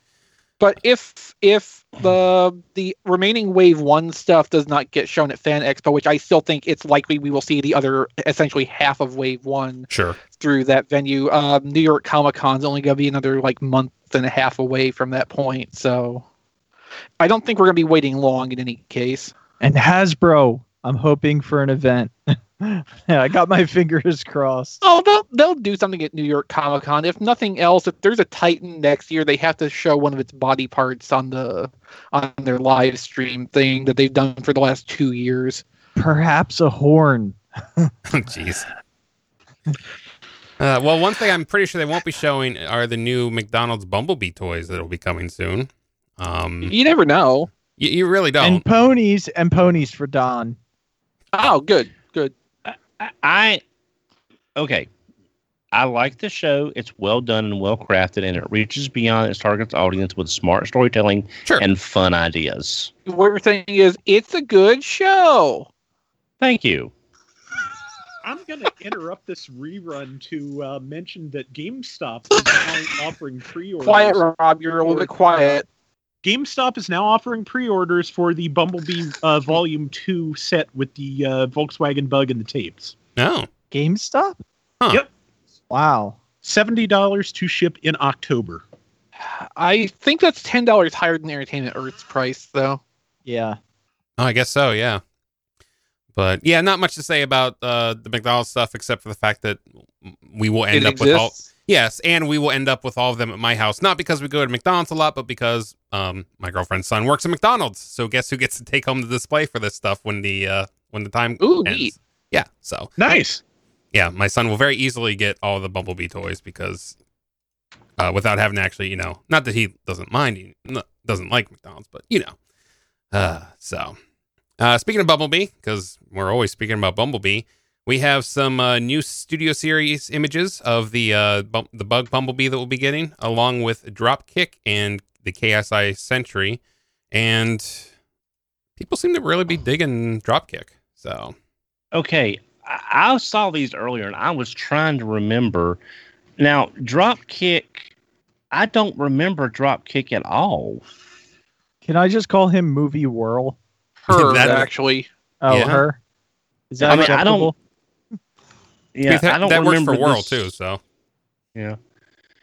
S4: But if if the the remaining Wave One stuff does not get shown at Fan Expo, which I still think it's likely we will see the other essentially half of Wave One
S2: Sure.
S4: through that venue. Um, New York Comic Con's only going to be another like month and a half away from that point, so I don't think we're going to be waiting long in any case.
S5: And Hasbro, I'm hoping for an event. Yeah, I got my fingers crossed.
S4: Oh, they'll they'll do something at New York Comic Con. If nothing else, if there's a Titan next year, they have to show one of its body parts on the on their live stream thing that they've done for the last two years.
S5: Perhaps a horn.
S2: Jeez. Uh, well, one thing I'm pretty sure they won't be showing are the new McDonald's Bumblebee toys that'll be coming soon. Um,
S4: You never know.
S2: you, you really don't.
S5: And ponies and ponies for Don.
S4: Oh, good, good.
S3: I, I okay. I like the show. It's well done and well crafted, and it reaches beyond its target audience with smart storytelling
S2: Sure.
S3: and fun ideas.
S4: What we're saying is, it's a good show.
S3: Thank you.
S6: I'm going to interrupt this rerun to uh, mention that GameStop is now offering pre-orders.
S4: Quiet, Rob. You're a little bit quiet.
S6: GameStop is now offering pre-orders for the Bumblebee uh, Volume two set with the uh, Volkswagen Bug and the tapes.
S2: No.
S5: GameStop?
S2: Huh.
S6: Yep.
S5: Wow.
S6: seventy dollars to ship in October.
S4: I think that's ten dollars higher than Entertainment Earth's price, though.
S5: Yeah.
S2: Oh, I guess so, yeah. But yeah, not much to say about uh, the McDonald's stuff except for the fact that we will end
S4: It
S2: up with all.
S4: exists.
S2: Yes, and we will end up with all of them at my house. Not because we go to McDonald's a lot, but because um, my girlfriend's son works at McDonald's. So guess who gets to take home the display for this stuff when the uh, when the time
S4: Ooh,
S2: ends?
S4: neat.
S2: Yeah, so
S6: Nice.
S2: yeah, my son will very easily get all the Bumblebee toys because uh, without having to actually, you know, not that he doesn't mind, he n- doesn't like McDonald's, but you know. Uh, so uh, speaking of Bumblebee, because we're always speaking about Bumblebee, we have some uh, new Studio Series images of the uh, bum- the Bug Bumblebee that we'll be getting, along with Dropkick and the K S I Sentry, and people seem to really be digging Dropkick. So
S3: Okay, I, I saw these earlier, and I was trying to remember. Now, Dropkick, I don't remember Dropkick at all.
S5: Can I just call him Movie Whirl?
S4: Her,
S2: That-
S4: actually.
S5: Oh,
S2: Yeah.
S5: her? Is that
S3: I mean, I
S5: acceptable?
S3: don't. Yeah,
S2: that,
S3: I don't
S2: that works
S3: remember
S2: for Whirl
S3: this-
S2: too. So
S3: Yeah,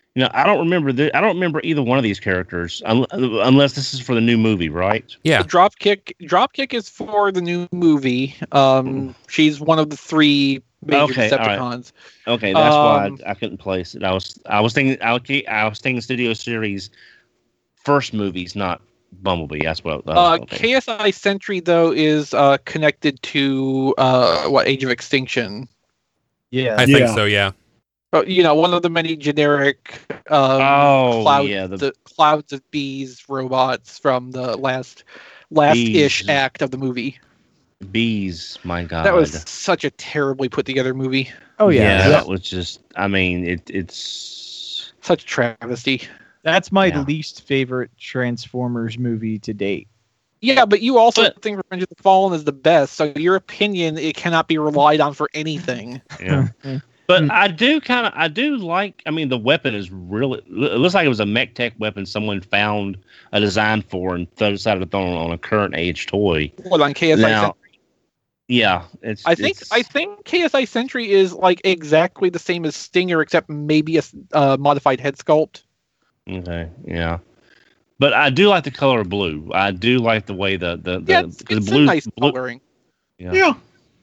S3: You know, I don't remember. The, I don't remember either one of these characters, un- unless this is for the new movie, right?
S2: Yeah.
S4: Dropkick. Dropkick is for the new movie. Um, she's one of the three major
S3: Okay, all right.
S4: Decepticons.
S3: Okay, that's
S4: Um,
S3: why I, I couldn't place it. I was, I was thinking, I was, I was thinking Studio Series first movies, not Bumblebee. That's what. That
S4: Uh,
S3: was, okay.
S4: K S I Sentry though is uh, connected to uh, what Age of Extinction.
S5: Yeah.
S2: I
S6: Yeah.
S2: think so, yeah.
S4: Uh, you know, one of the many generic um,
S3: Oh,
S4: cloud,
S3: yeah, the-
S4: the... clouds of bees robots from the last last-ish
S3: Bees.
S4: act of the movie.
S3: Bees, my God,
S4: That was such a terribly put together movie.
S5: Oh yeah.
S3: that was just. I mean, it, it's.
S4: Such a travesty.
S5: That's my
S3: Yeah.
S5: least favorite Transformers movie to date.
S4: Yeah, but you also
S3: But-
S4: think Revenge of the Fallen is the best, so your opinion it cannot be relied on for anything.
S3: Yeah. But I do kind of, I do like. I mean, the weapon is really. It looks like it was a mech tech weapon someone found a design for and th- decided to throw it on a current age toy.
S4: What on K S I
S3: Now,
S4: Sentry?
S3: yeah, it's.
S4: I think
S3: it's-
S4: I think K S I Sentry is like exactly the same as Stinger, except maybe a s- uh, modified head sculpt.
S3: Okay, yeah, but I do like the color blue. I do like the way the the, the
S4: Yeah, it's,
S3: 'cause
S4: it's
S3: blue,
S4: a nice
S3: blue,
S4: coloring.
S3: yeah.
S6: Yeah.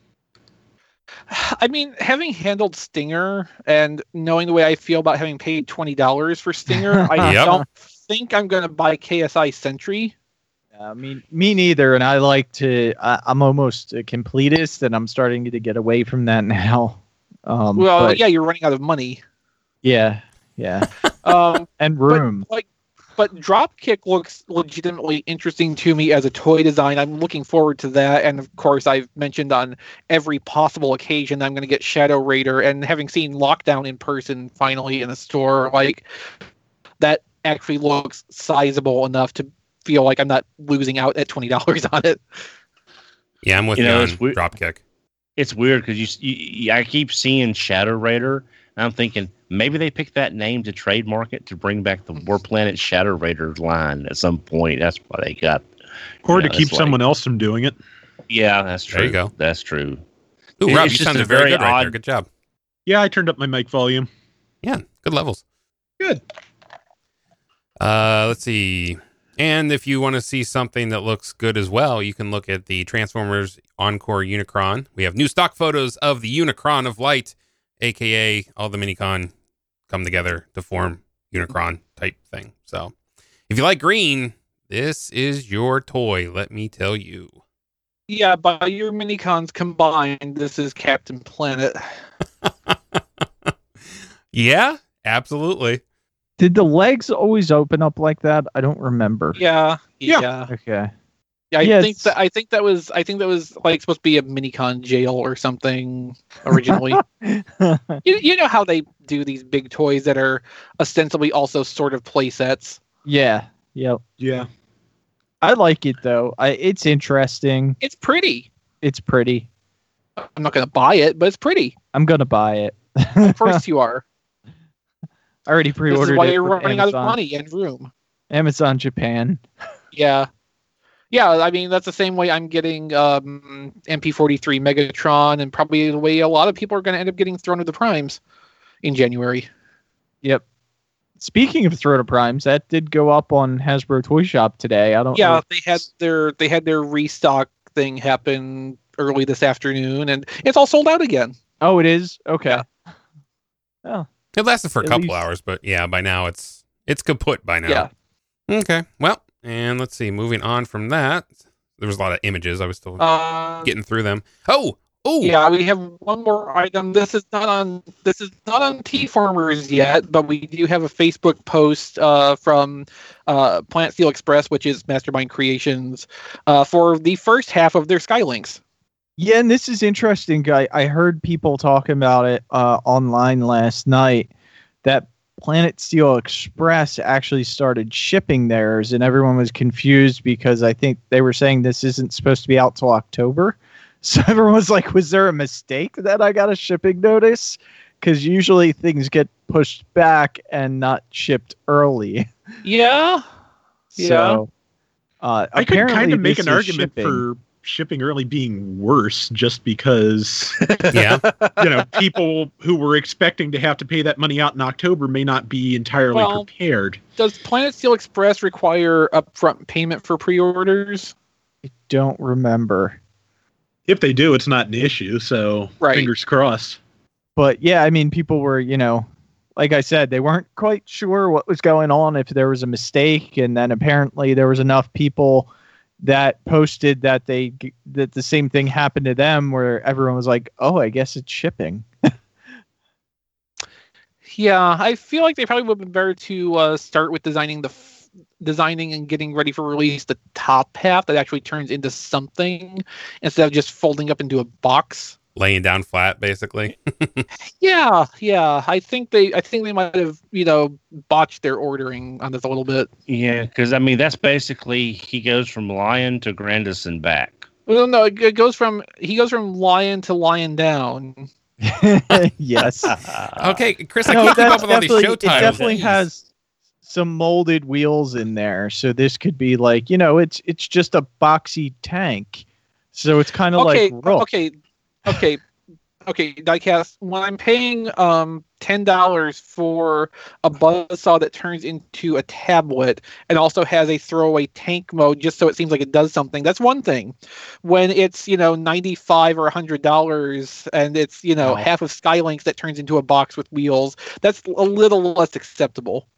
S4: I mean, having handled Stinger and knowing the way I feel about having paid twenty dollars for Stinger, I
S2: Yep.
S4: don't think I'm going to buy K S I Sentry.
S5: I mean, me neither. And I like to. I, I'm almost a completist, and I'm starting to get away from that now. Um,
S4: Well,
S5: but
S4: yeah, you're running out of money.
S5: yeah, yeah,
S4: Um,
S5: and
S4: but,
S5: room.
S4: like, but Dropkick looks legitimately interesting to me as a toy design. I'm looking forward to that, and of course, I've mentioned on every possible occasion I'm going to get Shadow Raider. And having seen Lockdown in person finally in a store, like that actually looks sizable enough to feel like I'm not losing out at twenty dollars on it.
S2: Yeah, I'm with
S3: You
S2: you,
S3: know,
S2: on
S3: it's weird-
S2: Dropkick.
S3: It's weird because you, you, I keep seeing Shadow Raider, and I'm thinking maybe they picked that name to trademark it to bring back the War Planet Shadow Raider line at some point. That's why they got.
S6: Or
S3: you
S6: to
S3: know,
S6: keep
S3: it's like-
S6: someone else from doing it.
S3: Yeah, that's true.
S2: There you go.
S3: That's true.
S2: Ooh,
S3: It-
S2: Rob,
S3: it's
S2: you
S3: just
S2: sounded
S3: a
S2: very
S3: very
S2: good right there.
S3: odd-
S2: Good job.
S6: Yeah, I turned up my mic volume.
S2: Yeah, good levels.
S6: Good.
S2: Uh, let's see. And if you want to see something that looks good as well, you can look at the Transformers Encore Unicron. We have new stock photos of the Unicron of Light, aka all the Minicon come together to form Unicron type thing. So if you like green, this is your toy, let me tell you.
S4: Yeah, by your minicons combined, this is Captain Planet.
S2: Yeah, absolutely.
S5: Did the legs always open up like that? I don't remember.
S4: Yeah,
S6: Yeah.
S4: yeah.
S5: Okay.
S4: Yeah, I
S5: Yeah,
S4: think
S5: it's-
S4: that I think that was I think that was like supposed to be a minicon jail or something originally. you, you know how they do these big toys that are ostensibly also sort of play sets.
S5: yeah. Yep.
S6: Yeah.
S5: I like it though. I it's interesting.
S4: It's pretty.
S5: It's pretty.
S4: I'm not gonna buy it, but it's pretty.
S5: I'm gonna buy it.
S4: Of course you are.
S5: I already
S4: This
S5: pre-ordered
S4: is why
S5: it
S4: you're
S5: with
S4: running out of
S5: Amazon.
S4: money and room.
S5: Amazon Japan.
S4: Yeah. Yeah, I mean that's the same way I'm getting um, M P forty-three Megatron, and probably the way a lot of people are going to end up getting Throne of the Primes in January.
S5: Yep. Speaking of Throne of Primes, that did go up on Hasbro Toy Shop today. I don't. know
S4: Yeah,
S5: if
S4: they had
S5: it's-
S4: their they had their restock thing happen early this afternoon, and it's all sold out again.
S5: Oh, it is. Okay.
S4: Yeah.
S2: It lasted for a
S5: At
S2: couple
S5: least-
S2: hours, but yeah, by now it's it's kaput by now.
S4: Yeah.
S2: Okay. Well, and let's see. Moving on from that, there was a lot of images. I was still
S4: Uh,
S2: getting through them. Oh, oh,
S4: yeah, we have one more item. This is not on this is not on T-Formers yet, but we do have a Facebook post uh, from uh, Planet Steel Express, which is Mastermind Creations, uh, for the first half of their Skylinks.
S5: Yeah, and this is interesting. I, I heard people talking about it uh, online last night that Planet Steel Express actually started shipping theirs, and everyone was confused because I think they were saying this isn't supposed to be out till October. So everyone was like, was there a mistake that I got a shipping notice? Because usually things get pushed back and not shipped early.
S4: Yeah.
S5: So uh,
S6: I could
S5: apparently
S6: kind of make
S5: this
S6: an
S5: is
S6: argument
S5: shipping.
S6: for shipping really being worse just because,
S2: Yeah.
S6: you know, people who were expecting to have to pay that money out in October may not be entirely
S4: Well,
S6: prepared.
S4: Does Planet Steel Express require upfront payment for pre-orders?
S5: I don't remember.
S6: If they do, it's not an issue. So
S4: Right.
S6: fingers crossed.
S5: But yeah, I mean, people were, you know, like I said, they weren't quite sure what was going on, if there was a mistake. And then apparently there was enough people that posted that they that the same thing happened to them, where everyone was like, oh, I guess it's shipping.
S4: Yeah, I feel like they probably would have been better to uh, start with designing the f- designing and getting ready for release the top half that actually turns into something instead of just folding up into a box.
S2: Laying down flat, basically.
S4: Yeah, yeah. I think they I think they might have, you know, botched their ordering on this a little bit.
S3: Yeah, because I mean that's basically he goes from lion to Grandis and back.
S4: Well, no, it, it goes from he goes from lion to lion down.
S5: Yes.
S2: Okay, Chris, I
S5: No,
S2: can't keep
S5: that's
S2: up with all these
S5: definitely-
S2: show
S5: It
S2: titles.
S5: definitely
S2: Jeez.
S5: has some molded wheels in there, so this could be like, you know, it's it's just a boxy tank, so it's kind of
S4: Okay,
S5: like Rook.
S4: okay, okay, okay. Diecast. When I'm paying um ten dollars for a buzzsaw that turns into a tablet and also has a throwaway tank mode, just so it seems like it does something, that's one thing. When it's, you know, ninety five or a hundred dollars and it's, you know,
S5: Wow.
S4: half of Skylinks that turns into a box with wheels, that's a little less acceptable.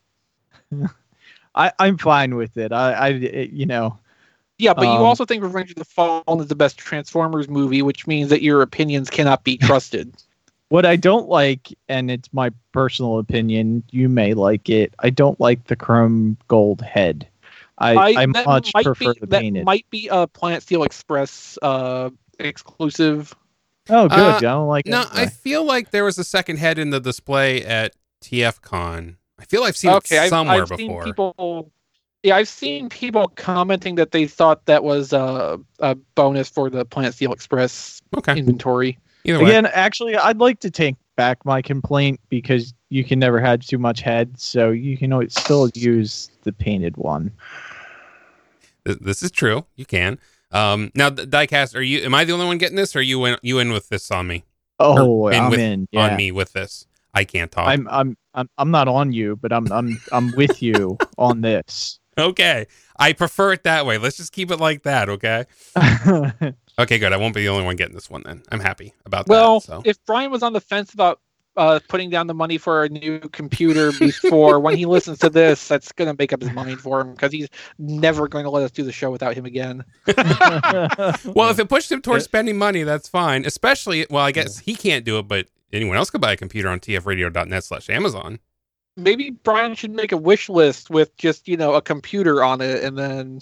S5: I, I'm fine with it. I, I it- you know,
S4: Yeah, but you
S5: Um,
S4: also think Revenge of the Fallen is the best Transformers movie, which means that your opinions cannot be trusted.
S5: what I don't like, and it's my personal opinion, you may like it. I don't like the chrome gold head. I, I,
S4: that
S5: much
S4: might
S5: prefer
S4: be,
S5: the
S4: that
S5: painted.
S4: might be a Planet Steel Express uh, exclusive.
S5: Oh, good.
S2: Uh,
S5: I don't like
S2: No,
S5: it.
S2: I feel like there was a second head in the display at T F Con. I feel I've seen
S4: Okay,
S2: it
S4: I've,
S2: somewhere
S4: I've
S2: before.
S4: seen people. Yeah, I've seen people commenting that they thought that was a, a bonus for the Planet Steel Express
S2: Okay,
S4: inventory.
S2: either way.
S5: Again, actually, I'd like to take back my complaint because you can never have too much head, so you can always still use the painted one.
S2: Th- This is true. You can. Um, now, D- Diecast, are you? Am I the only one getting this, or are you in? You in with this on me?
S5: Oh,
S2: in
S5: I'm
S2: with-
S5: in. Yeah.
S2: On me with this? I can't talk.
S5: I'm I'm I'm I'm not on you, but I'm I'm I'm with you on this.
S2: Okay, I prefer it that way. Let's just keep it like that. Okay. Okay, good. I won't be the only one getting this one then. I'm happy about
S4: Well,
S2: that. So.
S4: if Brian was on the fence about uh, putting down the money for a new computer before, when he listens to this, that's going to make up his mind for him because he's never going to let us do the show without him again.
S2: Well, if it pushed him towards spending money, that's fine. Especially, well, I guess he can't do it, but anyone else could buy a computer on tfradio.net slash Amazon.
S4: Maybe Brian should make a wish list with just, you know, a computer on it and then.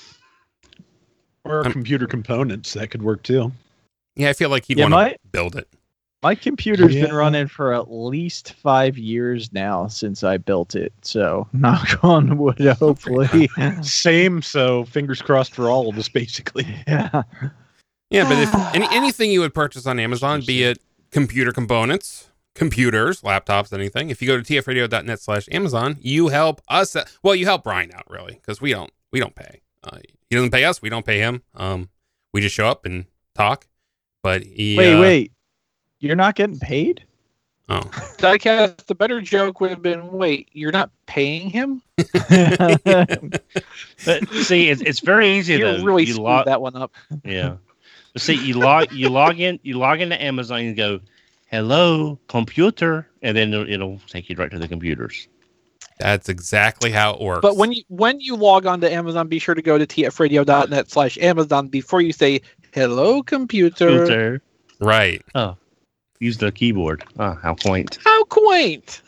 S6: Or
S2: Um,
S6: computer components. That could work too.
S2: Yeah, I feel like he'd
S5: Yeah,
S2: want
S5: my-
S2: to build it.
S5: My computer's been
S6: Yeah.
S5: running for at least five years now since I built it. So knock on wood, hopefully.
S6: Same. So fingers crossed for all of us, basically.
S5: Yeah.
S2: Yeah, but if any, anything you would purchase on Amazon, be it computer components, computers, laptops, anything, if you go to tfradio.net slash Amazon, you help us. Out. Well, you help Brian out, really, because we don't we don't pay. Uh, he doesn't pay us. We don't pay him. Um, we just show up and talk. But he,
S5: Wait,
S2: uh,
S5: wait. You're not getting paid?
S2: Oh,
S4: Diecast, the better joke would have been, wait, you're not paying him?
S3: But see, it's, it's very easy
S4: You
S3: though.
S4: really
S3: you
S4: screwed
S3: log,
S4: that one up.
S3: yeah. But see, you log you log in you log into Amazon and go, "Hello, computer," and then it'll, it'll take you right to the computers.
S2: that's exactly how it works.
S4: But when you when you log on to Amazon, be sure to go to tfradio.net slash Amazon before you say, hello, computer.
S3: Computer.
S2: right,
S3: Use the keyboard. Ah, how quaint.
S4: How quaint.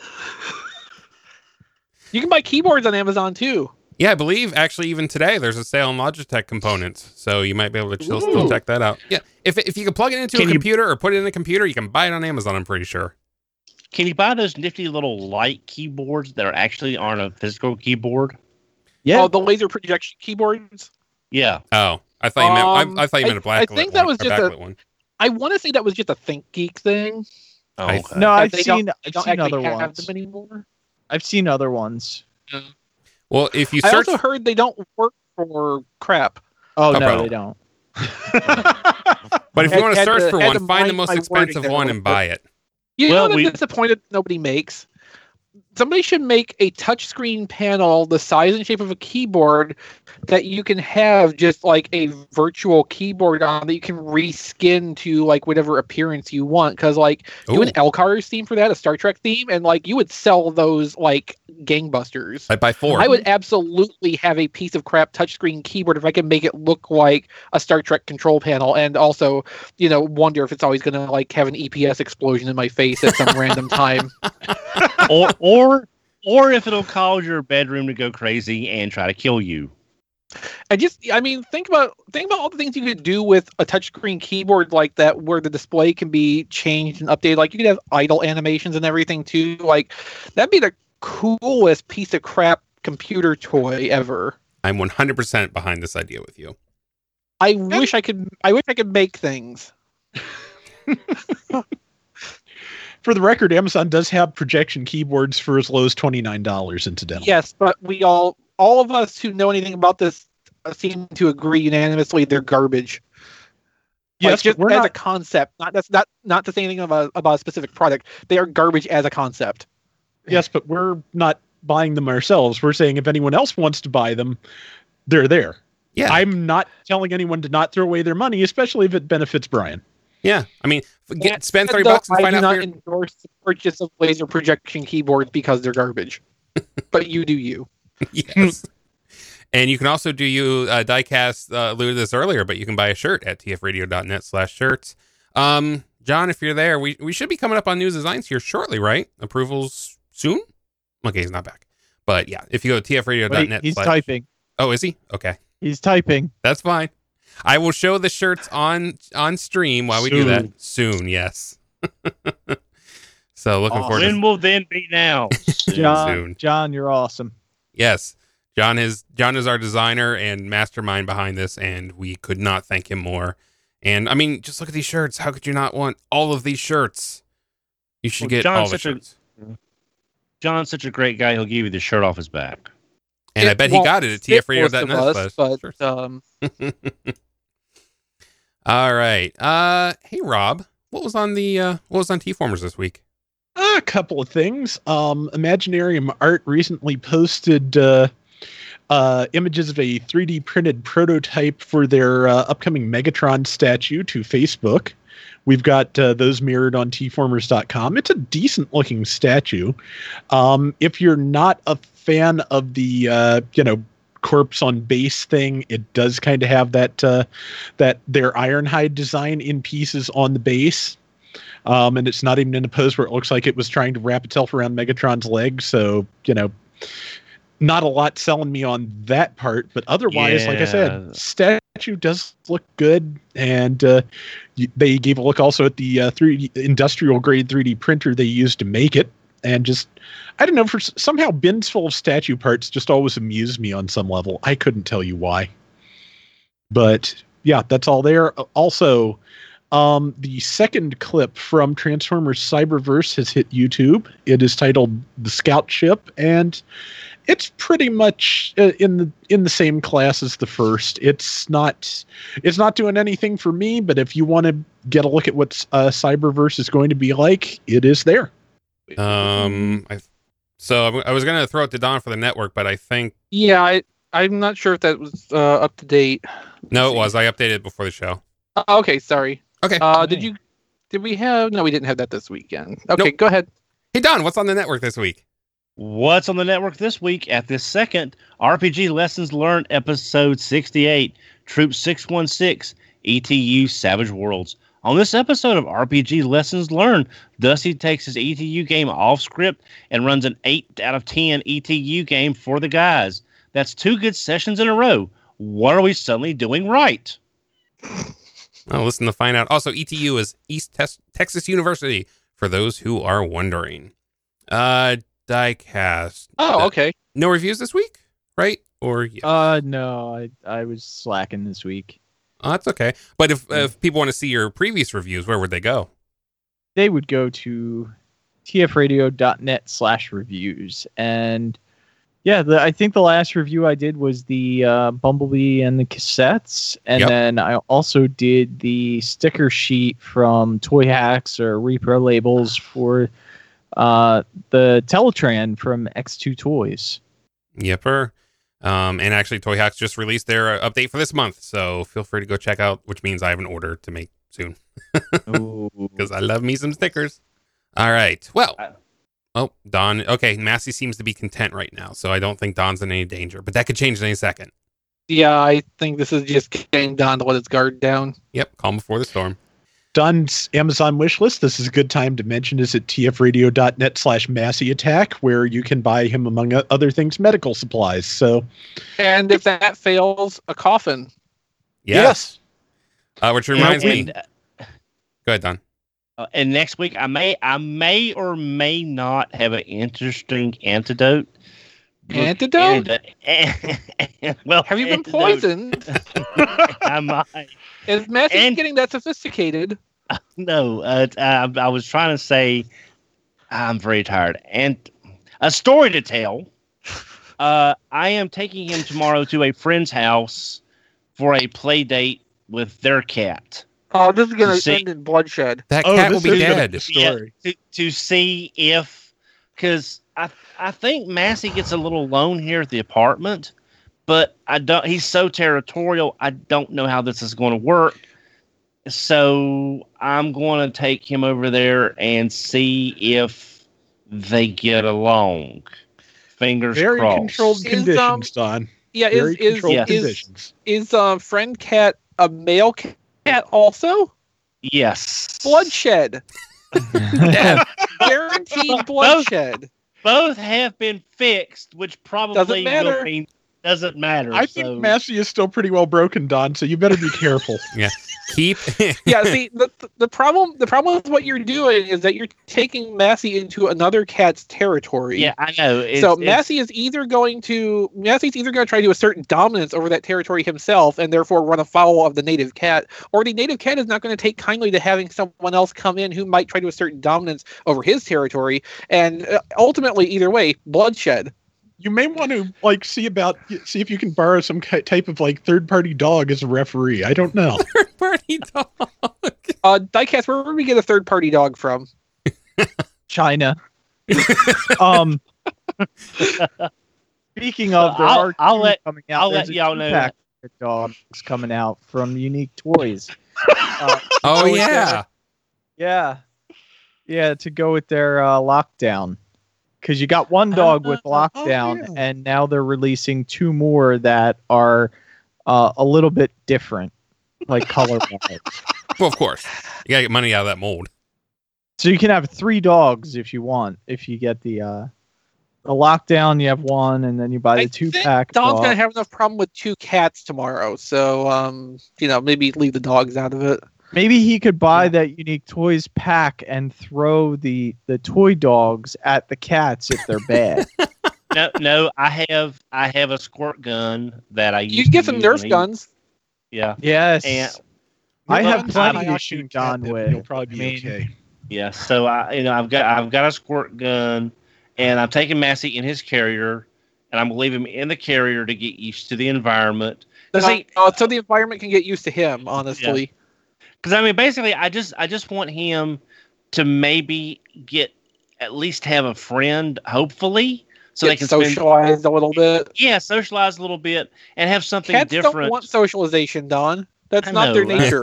S4: You can buy keyboards on Amazon too.
S2: yeah, I believe actually even today there's a sale on Logitech components, so you might be able to still, still
S3: Ooh.
S2: check that out. Yeah, if if you can plug it into
S3: Can
S2: a
S3: you-
S2: computer or put it in a computer, you can buy it on Amazon. I'm pretty sure.
S3: Can you buy those nifty little light keyboards that are actually on a physical keyboard?
S5: Yeah.
S4: Oh, the laser projection keyboards.
S3: Yeah.
S2: Oh, I thought you meant
S4: Um,
S2: I, I thought you meant a
S4: I- I
S2: blacklit
S4: think that
S2: one,
S4: was
S2: a
S4: just a-
S2: backlit one.
S4: I want to say that was just a ThinkGeek thing.
S3: Oh,
S2: I-
S3: okay.
S5: no,
S4: that
S5: I've
S4: they don't-
S5: seen
S4: they
S5: I've
S4: don't
S5: seen
S4: actually
S5: other
S4: have
S5: ones.
S4: them anymore.
S5: I've seen other ones.
S2: Well, if you
S4: I
S2: search,
S4: also heard they don't work for crap.
S5: Oh
S2: Oh,
S5: no,
S2: bro.
S5: they don't.
S2: But if you
S4: Had-
S2: want to
S4: had
S2: search
S4: to-
S2: for
S4: had
S2: one,
S4: to
S2: find the
S4: mind
S2: most
S4: my wording
S2: expensive
S4: there a
S2: one
S4: little
S2: and
S4: bit.
S2: buy it.
S4: You
S3: Well,
S4: know,
S3: we-
S4: I'm disappointed nobody makes. Somebody should make a touchscreen panel the size and shape of a keyboard that you can have just like a virtual keyboard on that you can reskin to like whatever appearance you want. Because like do an
S2: Ooh.
S4: L-Cars theme for that, a Star Trek theme, and like you would sell those like gangbusters.
S2: I'd buy four.
S4: I would absolutely have a piece of crap touchscreen keyboard if I could make it look like a Star Trek control panel, and also, you know, wonder if it's always going to like have an E P S explosion in my face at some random time.
S3: or or or if it'll cause your bedroom to go crazy and try to kill you.
S4: I just, I mean, think about think about all the things you could do with a touchscreen keyboard like that, where the display can be changed and updated. Like you could have idle animations and everything too. Like that'd be the coolest piece of crap computer toy ever.
S2: I'm one hundred percent behind this idea with you.
S4: I wish I could. I wish I could make things.
S6: For the record, Amazon does have projection keyboards for as low as twenty-nine dollars, incidentally.
S4: Yes, but we all, all of us who know anything about this, uh, seem to agree unanimously they're garbage.
S6: Yes,
S4: Like, just
S6: but we're
S4: as
S6: not-
S4: a concept, not that's not not to say anything about about a specific product. They are garbage as a concept.
S6: Yes, but we're not buying them ourselves. We're saying if anyone else wants to buy them, they're there.
S2: Yeah.
S6: I'm not telling anyone to not throw away their money, especially if it benefits Brian.
S2: Yeah. I mean, get,
S4: And
S2: spend three
S4: though
S2: bucks and
S4: I
S2: find
S4: do
S2: out
S4: not
S2: for your...
S4: endorse the purchase of laser projection keyboards because they're garbage. But you do you.
S2: Yes. And you can also do you, uh, Diecast uh, alluded to this earlier, but you can buy a shirt at tfradio.net slash shirts. Um, John, if you're there, we, we should be coming up on new designs here shortly, right? Approvals soon? Okay, he's not back. But yeah, if you go to tfradio.net
S5: Wait, he's
S2: slash...
S5: typing.
S2: Oh, is he? Okay.
S5: He's typing.
S2: That's fine. I will show the shirts on on stream while we do that soon. Yes. So looking
S5: Oh,
S2: forward
S3: When
S2: to
S3: will then be now?
S5: John,
S2: soon.
S5: John, you're awesome.
S2: yes. John is John is our designer and mastermind behind this, and we could not thank him more. And I mean, just look at these shirts. How could you not want all of these shirts? You should
S3: Well,
S2: get
S3: John's
S2: all the
S3: such a-
S2: shirts.
S3: John's such a great guy, he'll give you the shirt off his back.
S2: And I
S4: It
S2: bet he
S4: won't
S2: got it at
S4: fit most
S2: tfradio
S4: of
S2: dot net.
S4: us, but um,
S2: All right. Uh, hey Rob, what was on the uh, what was on T-Formers this week?
S6: A couple of things. Um, Imaginarium Art recently posted uh, uh, images of a three D printed prototype for their uh, upcoming Megatron statue to Facebook. We've got uh, those mirrored on T formers dot com. It's a decent looking statue. Um, if you're not a fan of the, uh, you know, corpse on base thing, it does kind of have that, uh, that their Ironhide design in pieces on the base. Um, and it's not even in a pose where it looks like it was trying to wrap itself around Megatron's legs. So, you know, not a lot selling me on that part, but otherwise, like I
S3: Yeah.
S6: said, statue does look good. And uh, y- they gave a look also at the uh, three D industrial grade three D printer they used to make it. And just, I don't know, for s- somehow bins full of statue parts just always amuse me on some level. I couldn't tell you why. But yeah, that's all there. Also, um, the second clip from Transformers Cyberverse has hit YouTube. It is titled "The Scout Ship," and it's pretty much uh, in the in the same class as the first. It's not it's not doing anything for me, but if you want to get a look at what uh, Cyberverse is going to be like, it is there.
S2: Um, I, so I, I was gonna throw it to Don for the network, but I think
S4: yeah, I I'm not sure if that was uh, up to date.
S2: no, it was. I updated it before the show.
S4: Uh, okay, sorry.
S2: Okay.
S4: Uh, did you? Did we have? No, we didn't have that this weekend. Okay,
S2: Nope.
S4: go ahead.
S2: Hey Don, what's on the network this week?
S3: What's on the network this week? At this second, R P G Lessons Learned, episode sixty-eight, Troop six one six, E T U Savage Worlds. On this episode of R P G Lessons Learned, Dusty takes his E T U game off script and runs an eight out of ten E T U game for the guys. That's two good sessions in a row. What are we suddenly doing right?
S2: I'll listen to find out. Also, E T U is East Tes- Texas University, for those who are wondering. Uh, Diecast.
S4: Oh,
S2: Uh,
S4: okay.
S2: No reviews this week, right? Or yeah.
S5: Uh, no, I I was slacking this week.
S2: Oh, that's okay. But if if people want to see your previous reviews, where would they go?
S5: They would go to tfradio.net slash reviews. And Yeah, the, I think the last review I did was the uh, Bumblebee and the cassettes, and
S2: Yep.
S5: then I also did the sticker sheet from Toy Hacks or Repro Labels for uh, the Teletran from X two Toys.
S2: Yepper. Um, and actually, Toy Hacks just released their uh, update for this month, so feel free to go check out, which means I have an order to make soon. Because I love me some stickers. All right. Well, oh, Don. Okay, Massey seems to be content right now, so I don't think Don's in any danger, but that could change in any second.
S4: Yeah, I think this is just getting Don to let his guard down.
S2: Yep, calm before the storm.
S6: Don's Amazon wish list. This is a good time to mention is at tfradio.net slash Massey Attack, where you can buy him, among other things, medical supplies. So,
S4: And if that fails, a coffin.
S2: Yes. Uh, which reminds
S3: And-
S2: me. Go ahead, Don.
S3: Uh, and next week, I may, I may or may not have an interesting antidote.
S4: Antidote?
S3: And- well,
S4: Have you been
S3: antidote-
S4: poisoned?
S3: I might.
S4: Is Matthew
S3: And-
S4: getting that sophisticated?
S3: No, uh, I, I was trying to say I'm very tired. And a story to tell. Uh, I am taking him tomorrow to a friend's house for a play date with their cat.
S4: Oh, this is going to
S3: See-
S4: end in bloodshed.
S2: That
S6: Oh,
S2: cat will
S6: this
S2: be
S6: is a-
S2: dead.
S6: Story.
S3: Yeah, to, to see if, because I I think Massey gets a little alone here at the apartment, but I don't. He's so territorial. I don't know how this is going to work. So I'm going to take him over there and see if they get along. Fingers
S6: very
S3: crossed.
S6: controlled
S4: Is,
S6: conditions,
S4: um,
S6: Don.
S4: Yeah,
S6: Very
S4: is is
S6: controlled
S3: yeah.
S4: is,
S6: conditions.
S4: is uh, friend cat a male cat also?
S3: Yes.
S4: Bloodshed.
S2: Yeah.
S4: Guaranteed bloodshed.
S3: Both have been fixed, which probably
S4: Doesn't matter.
S3: will mean doesn't matter.
S6: I think
S3: so.
S6: Massey is still pretty well broken, Don, so you better be careful.
S2: Keep.
S4: Yeah, see, the, the problem the problem with what you're doing is that you're taking Massey into another cat's territory.
S3: Yeah, I know. It's,
S4: so
S3: it's-
S4: Massey is either going to Massey's either going to try to assert dominance over that territory himself and therefore run afoul of the native cat, or the native cat is not going to take kindly to having someone else come in who might try to assert dominance over his territory, and uh, ultimately, either way, bloodshed.
S6: You may want to like see about see if you can borrow some ki- type of like third party dog as a referee. I don't know.
S2: Party dog.
S4: Uh, Diecast, where would we get a third party dog from?
S5: China. um, speaking of, there
S3: I'll-
S5: are
S3: I'll
S5: two
S3: let-
S5: coming out.
S3: I'll
S5: There's
S3: let
S5: a
S3: y'all know
S5: two-pack of dogs coming out from Unique Toys. Uh,
S2: Oh,
S5: go with
S2: yeah.
S5: their- yeah, yeah, to go with their uh, lockdown. Because you got one dog with
S6: Oh,
S5: lockdown,
S6: yeah.
S5: and now they're releasing two more that are uh, a little bit different, like color wise.
S2: Well, of course. You got to get money out of that mold.
S5: So you can have three dogs if you want. If you get the uh, the lockdown, you have one, and then you buy the
S4: I
S5: two
S4: think
S5: pack.
S4: Don's
S5: dog.
S4: going to have enough problem with two cats tomorrow, so um, you know, maybe leave the dogs out of it.
S5: Maybe he could buy
S4: Yeah.
S5: that Unique Toys pack and throw the the toy dogs at the cats if they're bad.
S3: no, no. I have I have a squirt gun that I used.
S4: You can get
S3: to
S4: some
S3: use
S4: Nerf
S3: when he-
S4: guns.
S3: Yeah,
S5: yes.
S3: And-
S5: I
S6: Well,
S5: have
S6: I'm
S5: plenty
S6: not
S5: to
S6: a
S5: shoot
S6: cat,
S5: Don
S6: but
S5: with.
S6: You'll probably be
S5: I mean,
S6: okay.
S3: yeah. So I, you know, I've got I've got a squirt gun, and I'm taking Massey in his carrier, and I'm gonna leave him in the carrier to get used to the environment.
S4: Uh,
S3: See,
S4: uh, so the environment can get used to him, honestly.
S3: Because I mean, basically, I just I just want him to maybe get at least have a friend, hopefully, so they
S4: Get
S3: can spend,
S4: socialized a little bit.
S3: yeah, socialize a little bit and have something
S4: Cats
S3: different.
S4: don't want socialization, Don. That's
S3: I
S4: not their
S3: know,
S4: nature.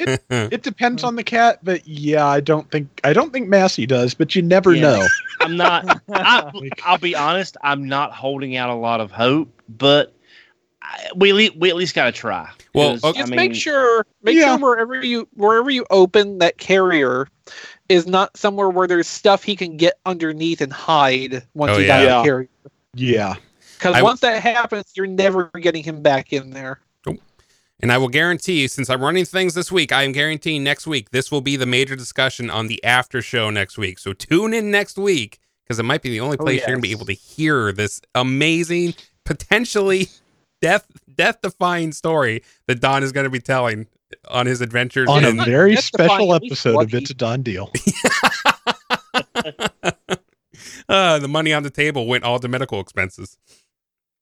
S6: It depends on the cat, but yeah, I don't think I don't think Massey does, but you never
S3: Yeah.
S6: know.
S3: I'm not. I,
S6: Like-
S3: I'll be honest. I'm not holding out a lot of hope, but I, we le- we at least got to try.
S2: Well,
S3: 'Cause,
S2: okay.
S3: I
S4: Just
S3: mean,
S4: make sure, make
S6: Yeah.
S4: sure wherever you wherever you open that carrier is not somewhere where there's stuff he can get underneath and hide once
S2: Oh,
S4: he's
S2: yeah.
S4: out of
S6: Yeah.
S4: the carrier.
S6: Yeah.
S4: Because
S2: I-
S4: once that happens, you're never getting him back in there.
S2: And I will guarantee, since I'm running things this week, I am guaranteeing next week this will be the major discussion on the after show next week. So tune in next week, because it might be the only
S5: Oh,
S2: place you're going to be
S5: yes.
S2: able to hear this amazing, potentially death death defying story that Don is going to be telling on his adventures.
S6: On a
S2: in,
S6: very
S4: That's
S6: special
S4: defying, at least
S6: episode of
S4: lucky.
S6: It's a Done Deal.
S2: uh, the money on the table went all to medical expenses.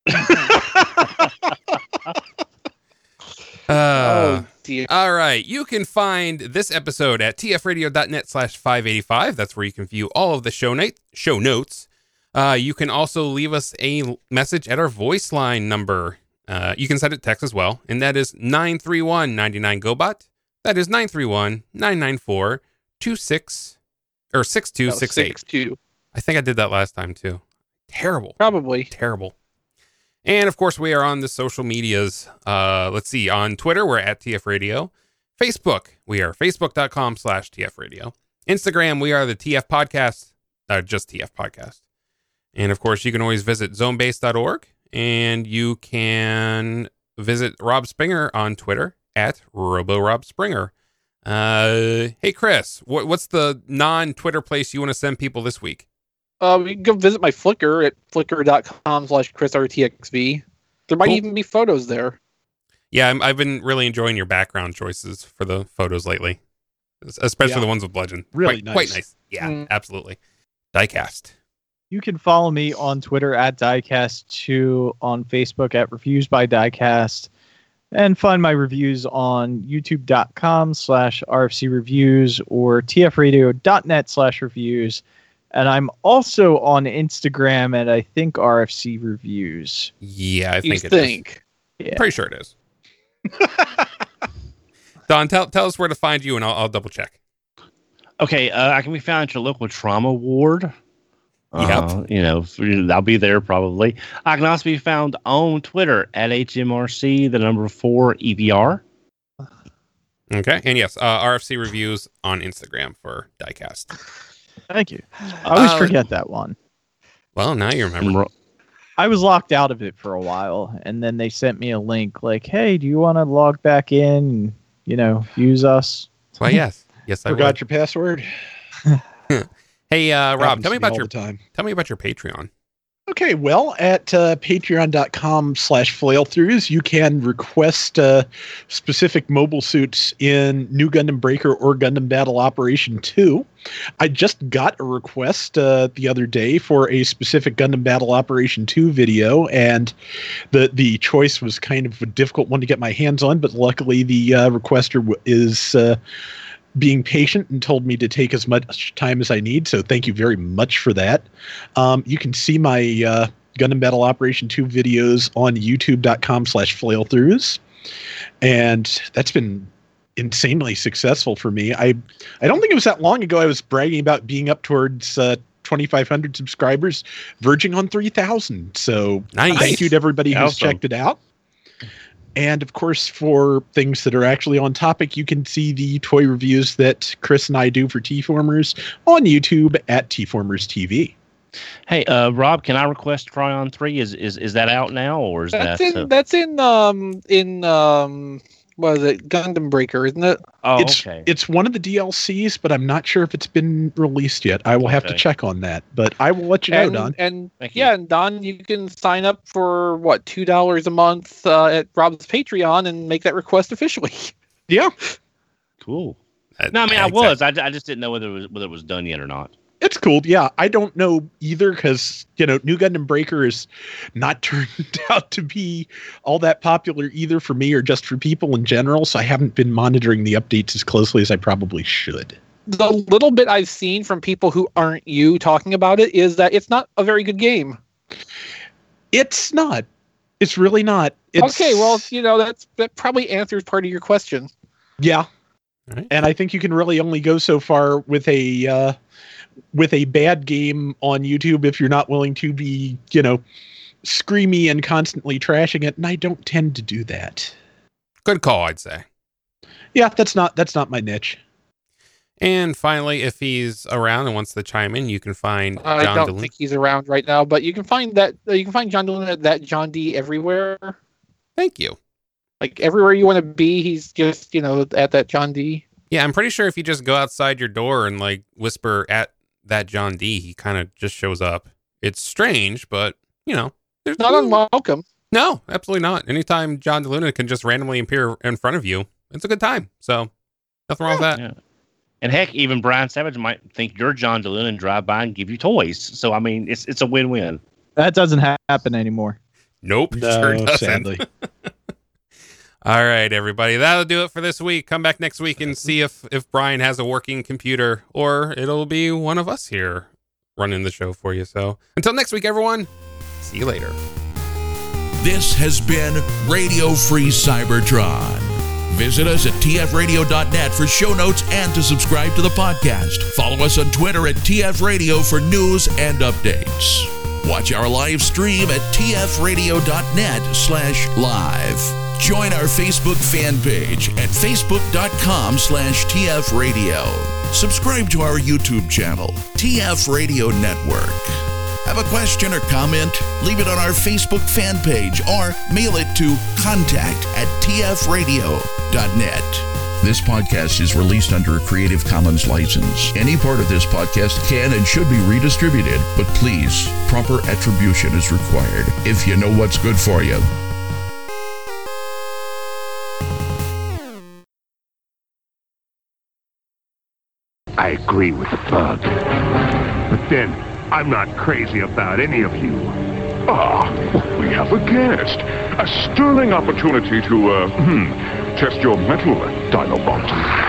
S2: Uh,
S4: oh dear.
S2: all right. You can find this episode at tfradio.net slash 585. That's where you can view all of the show, na- show notes. Uh, you can also leave us a message at our voice line number. Uh, you can send it text as well, and that is nine three one, nine nine, G O B O T. That is nine three one, nine nine four, two six or six two six eight.
S4: Six two.
S2: I think I did that last time too. Terrible.
S4: Probably.
S2: Terrible. And of course, we are on the social medias. Uh, let's see. On Twitter, we're at T F Radio. Facebook, we are facebook.com slash TF Radio. Instagram, we are the T F Podcast, uh, just T F Podcast. And of course, you can always visit zonebase dot org, and you can visit Rob Springer on Twitter at RoboRobSpringer. Uh, hey, Chris, what, what's the non-Twitter place you want to send people this week?
S4: Uh, you can go visit my Flickr at flickr.com slash ChrisRTXV. There might
S2: Cool.
S4: even be photos there.
S2: Yeah, I'm, I've been really enjoying your background choices for the photos lately, especially
S6: Yeah.
S2: the ones with Bludgeon.
S6: Really
S2: quite,
S6: nice.
S2: Quite nice. Yeah,
S4: Mm.
S2: absolutely. Diecast.
S5: You can follow me on Twitter at Diecast two, on Facebook at Reviews by Diecast, and find my reviews on youtube.com slash RFC Reviews or tfradio.net slash reviews. And I'm also on Instagram at, I think, R F C Reviews.
S2: Yeah, I
S4: You
S2: think it is.
S4: think?
S5: Yeah.
S2: Pretty sure it is. Don, tell, tell us where to find you, and I'll, I'll double check.
S3: Okay, uh, I can be found at your local trauma ward. Uh,
S2: Yep.
S3: You know, f- I'll be there probably. I can also be found on Twitter at H M R C, the number four E V R.
S2: Okay, and yes, uh, R F C Reviews on Instagram for Diecast.
S5: Thank you. I always
S2: Uh,
S5: forget that one.
S2: Well, now you remember.
S5: I was locked out of it for a while, and then they sent me a link like, hey, do you want to log back in and, you know, use us?
S2: Well, yes. Yes, I
S6: Forgot
S2: would.
S6: your password.
S2: Hey, uh, Rob,
S6: Happens
S2: tell me
S6: to
S2: about
S6: all
S2: your
S6: the time.
S2: tell me about your Patreon.
S6: Okay, well, at uh, patreon.com slash flailthroughs, you can request uh, specific mobile suits in New Gundam Breaker or Gundam Battle Operation two. I just got a request uh, the other day for a specific Gundam Battle Operation two video, and the, the choice was kind of a difficult one to get my hands on, but luckily the uh, requester w- is... Uh, being patient and told me to take as much time as I need. So thank you very much for that. Um, you can see my uh, Gundam Battle Operation two videos on youtube.com slash flailthroughs. And that's been insanely successful for me. I, I don't think it was that long ago I was bragging about being up towards uh, twenty-five hundred subscribers, verging on three thousand. So
S2: Nice.
S6: thank you to everybody who's
S3: Awesome.
S6: checked it out. And of course, for things that are actually on topic, you can see the toy reviews that Chris and I do for T-Formers on YouTube at T-Formers T V.
S3: Hey, uh, Rob, can I request Tryon three? Is is is that out now, or is
S4: That's
S3: that?
S4: in
S3: uh,
S4: that's in um in um what is it, Gundam Breaker, isn't it?
S3: oh,
S6: it's
S3: okay.
S6: it's one of the D L Cs, but I'm not sure if it's been released yet. I will have to
S3: Okay.
S6: check on that, but I will let you know,
S4: and,
S6: Don.
S4: and
S3: Thank you.
S4: yeah, and Don, you can sign up for what two dollars a month uh, at Rob's Patreon and make that request officially.
S6: Yeah,
S3: Cool.
S2: Uh,
S3: No, I mean I
S2: exactly.
S3: was. I, I just didn't know whether it was whether it was done yet or not.
S6: it's cool. Yeah, I don't know either because, you know, New Gundam Breaker is not turned out to be all that popular either for me or just for people in general. So I haven't been monitoring the updates as closely as I probably should.
S4: The little bit I've seen from people who aren't you talking about it is that it's not a very good game.
S6: It's not. It's really not. It's,
S4: Okay, well, you know that's that probably answers part of your question.
S6: yeah.
S2: Right.
S6: And I think you can really only go so far with a uh, with a bad game on YouTube if you're not willing to be, you know, screamy and constantly trashing it. And I don't tend to do that.
S2: Good call, I'd say.
S6: Yeah, that's not that's not my niche.
S2: And finally, if he's around and wants to chime in, you can find
S4: I
S2: John
S4: don't
S2: DeLune.
S4: think he's around right now, but you can find that uh, you can find John Dillon at that John D everywhere.
S2: Thank you.
S4: Like everywhere you want to be, he's just you know at that John D.
S2: Yeah, I'm pretty sure if you just go outside your door and like whisper at that John D, he kind of just shows up. It's strange, but you know, there's
S4: Not unwelcome.
S2: No, absolutely not. Anytime John DeLuna can just randomly appear in front of you, it's a good time. So nothing wrong with that.
S3: Yeah. And heck, even Brian Savage might think you're John DeLuna and drive by and give you toys. So I mean, it's it's a win-win.
S5: That doesn't ha- happen anymore.
S2: Nope,
S3: No,
S2: sure doesn't.
S3: sadly.
S2: All right, everybody. That'll do it for this week. Come back next week and see if, if Brian has a working computer, or it'll be one of us here running the show for you. So until next week, everyone, see you later.
S1: This has been Radio Free Cybertron. Visit us at T F radio dot net for show notes and to subscribe to the podcast. Follow us on Twitter at T F Radio for news and updates. Watch our live stream at T F radio dot net slash live. Join our Facebook fan page at facebook dot com slash T F radio. Subscribe to our YouTube channel, T F Radio Network. Have a question or comment? Leave it on our Facebook fan page or mail it to contact at T F radio dot net. This podcast is released under a Creative Commons license. Any part of this podcast can and should be redistributed, but please, proper attribution is required if you know what's good for you.
S8: I agree with Bug. But then, I'm not crazy about any of you.
S9: Ah, we have a guest. A sterling opportunity to, uh, hmm, test your mettle, Dinobot.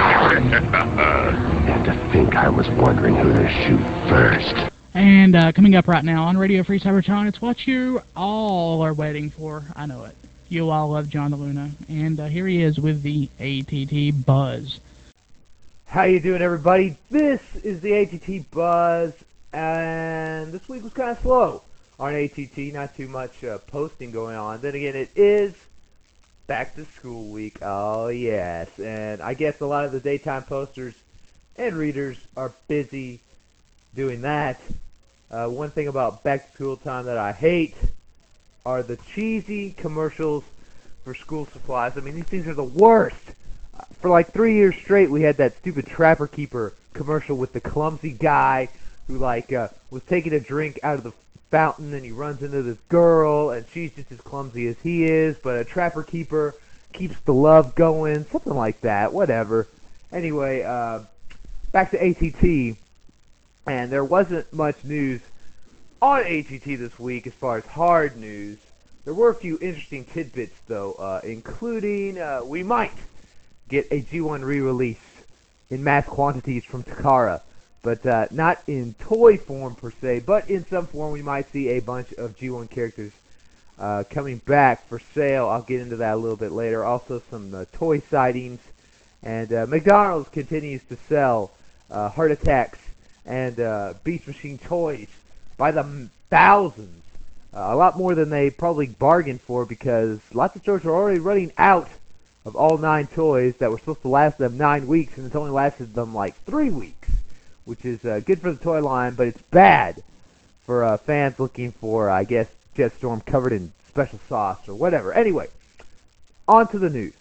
S8: And to think I was wondering who to shoot first.
S10: And uh, coming up right now on Radio Free Cybertron, it's what you all are waiting for. I know it. You all love John DeLuna. And uh, here he is with the A T T Buzz.
S7: How you doing, everybody? This is the A T T Buzz, and this week was kind of slow on A T T. Not too much uh, posting going on. Then again, it is back to school week. Oh, yes. And I guess a lot of the daytime posters and readers are busy doing that. Uh, one thing about back to school time that I hate are the cheesy commercials for school supplies. I mean, these things are the worst. For like three years straight, we had that stupid Trapper Keeper commercial with the clumsy guy who like uh, was taking a drink out of the fountain, and he runs into this girl, and she's just as clumsy as he is, but a Trapper Keeper keeps the love going, something like that, whatever. Anyway, uh, back to A T T, and there wasn't much news on A T T this week as far as hard news. There were a few interesting tidbits, though, uh, including uh, we might get a G one re-release in mass quantities from Takara, but uh, not in toy form per se, but in some form we might see a bunch of G one characters uh, coming back for sale. I'll get into that a little bit later. Also some uh, toy sightings, and uh, McDonald's continues to sell uh, Heart Attacks and uh, Beast Machine toys by the thousands, uh, a lot more than they probably bargained for, because lots of stores are already running out of all nine toys that were supposed to last them nine weeks, and it's only lasted them like three weeks, which is uh, good for the toy line, but it's bad for uh, fans looking for, I guess, Jetstorm covered in special sauce or whatever. Anyway, on to the news.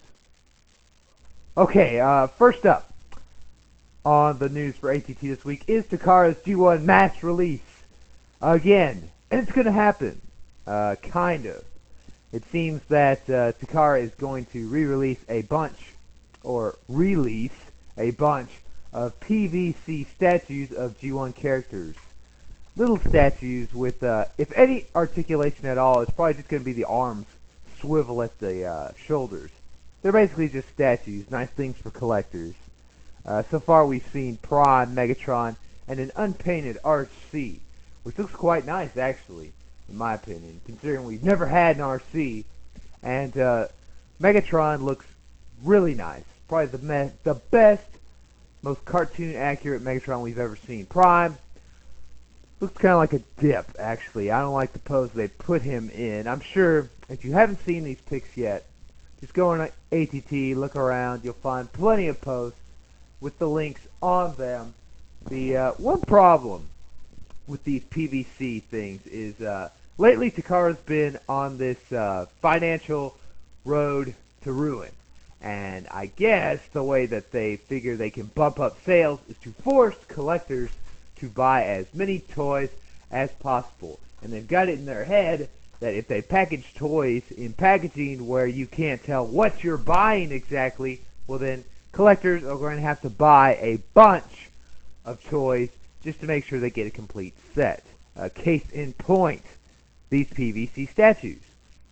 S7: Okay, uh, first up on the news for A T T this week is Takara's G one mass release again, and it's going to happen, uh, kind of. It seems that uh, Takara is going to re-release a bunch, or release a bunch, of P V C statues of G one characters. Little statues with, uh, if any articulation at all, it's probably just going to be the arms swivel at the uh, shoulders. They're basically just statues, nice things for collectors. Uh, so far we've seen Prime, Megatron, and an unpainted Arch C, which looks quite nice, actually, in my opinion, considering we've never had an R C, and uh, Megatron looks really nice. Probably the, me- the best, most cartoon-accurate Megatron we've ever seen. Prime looks kind of like a dip, actually. I don't like the pose they put him in. I'm sure if you haven't seen these pics yet, just go on A T T, look around, you'll find plenty of posts with the links on them. The uh, one problem with these P V C things is uh, lately Takara's been on this uh, financial road to ruin. And I guess the way that they figure they can bump up sales is to force collectors to buy as many toys as possible. And they've got it in their head that if they package toys in packaging where you can't tell what you're buying exactly, well then collectors are going to have to buy a bunch of toys just to make sure they get a complete set. Uh, case in point, these P V C statues.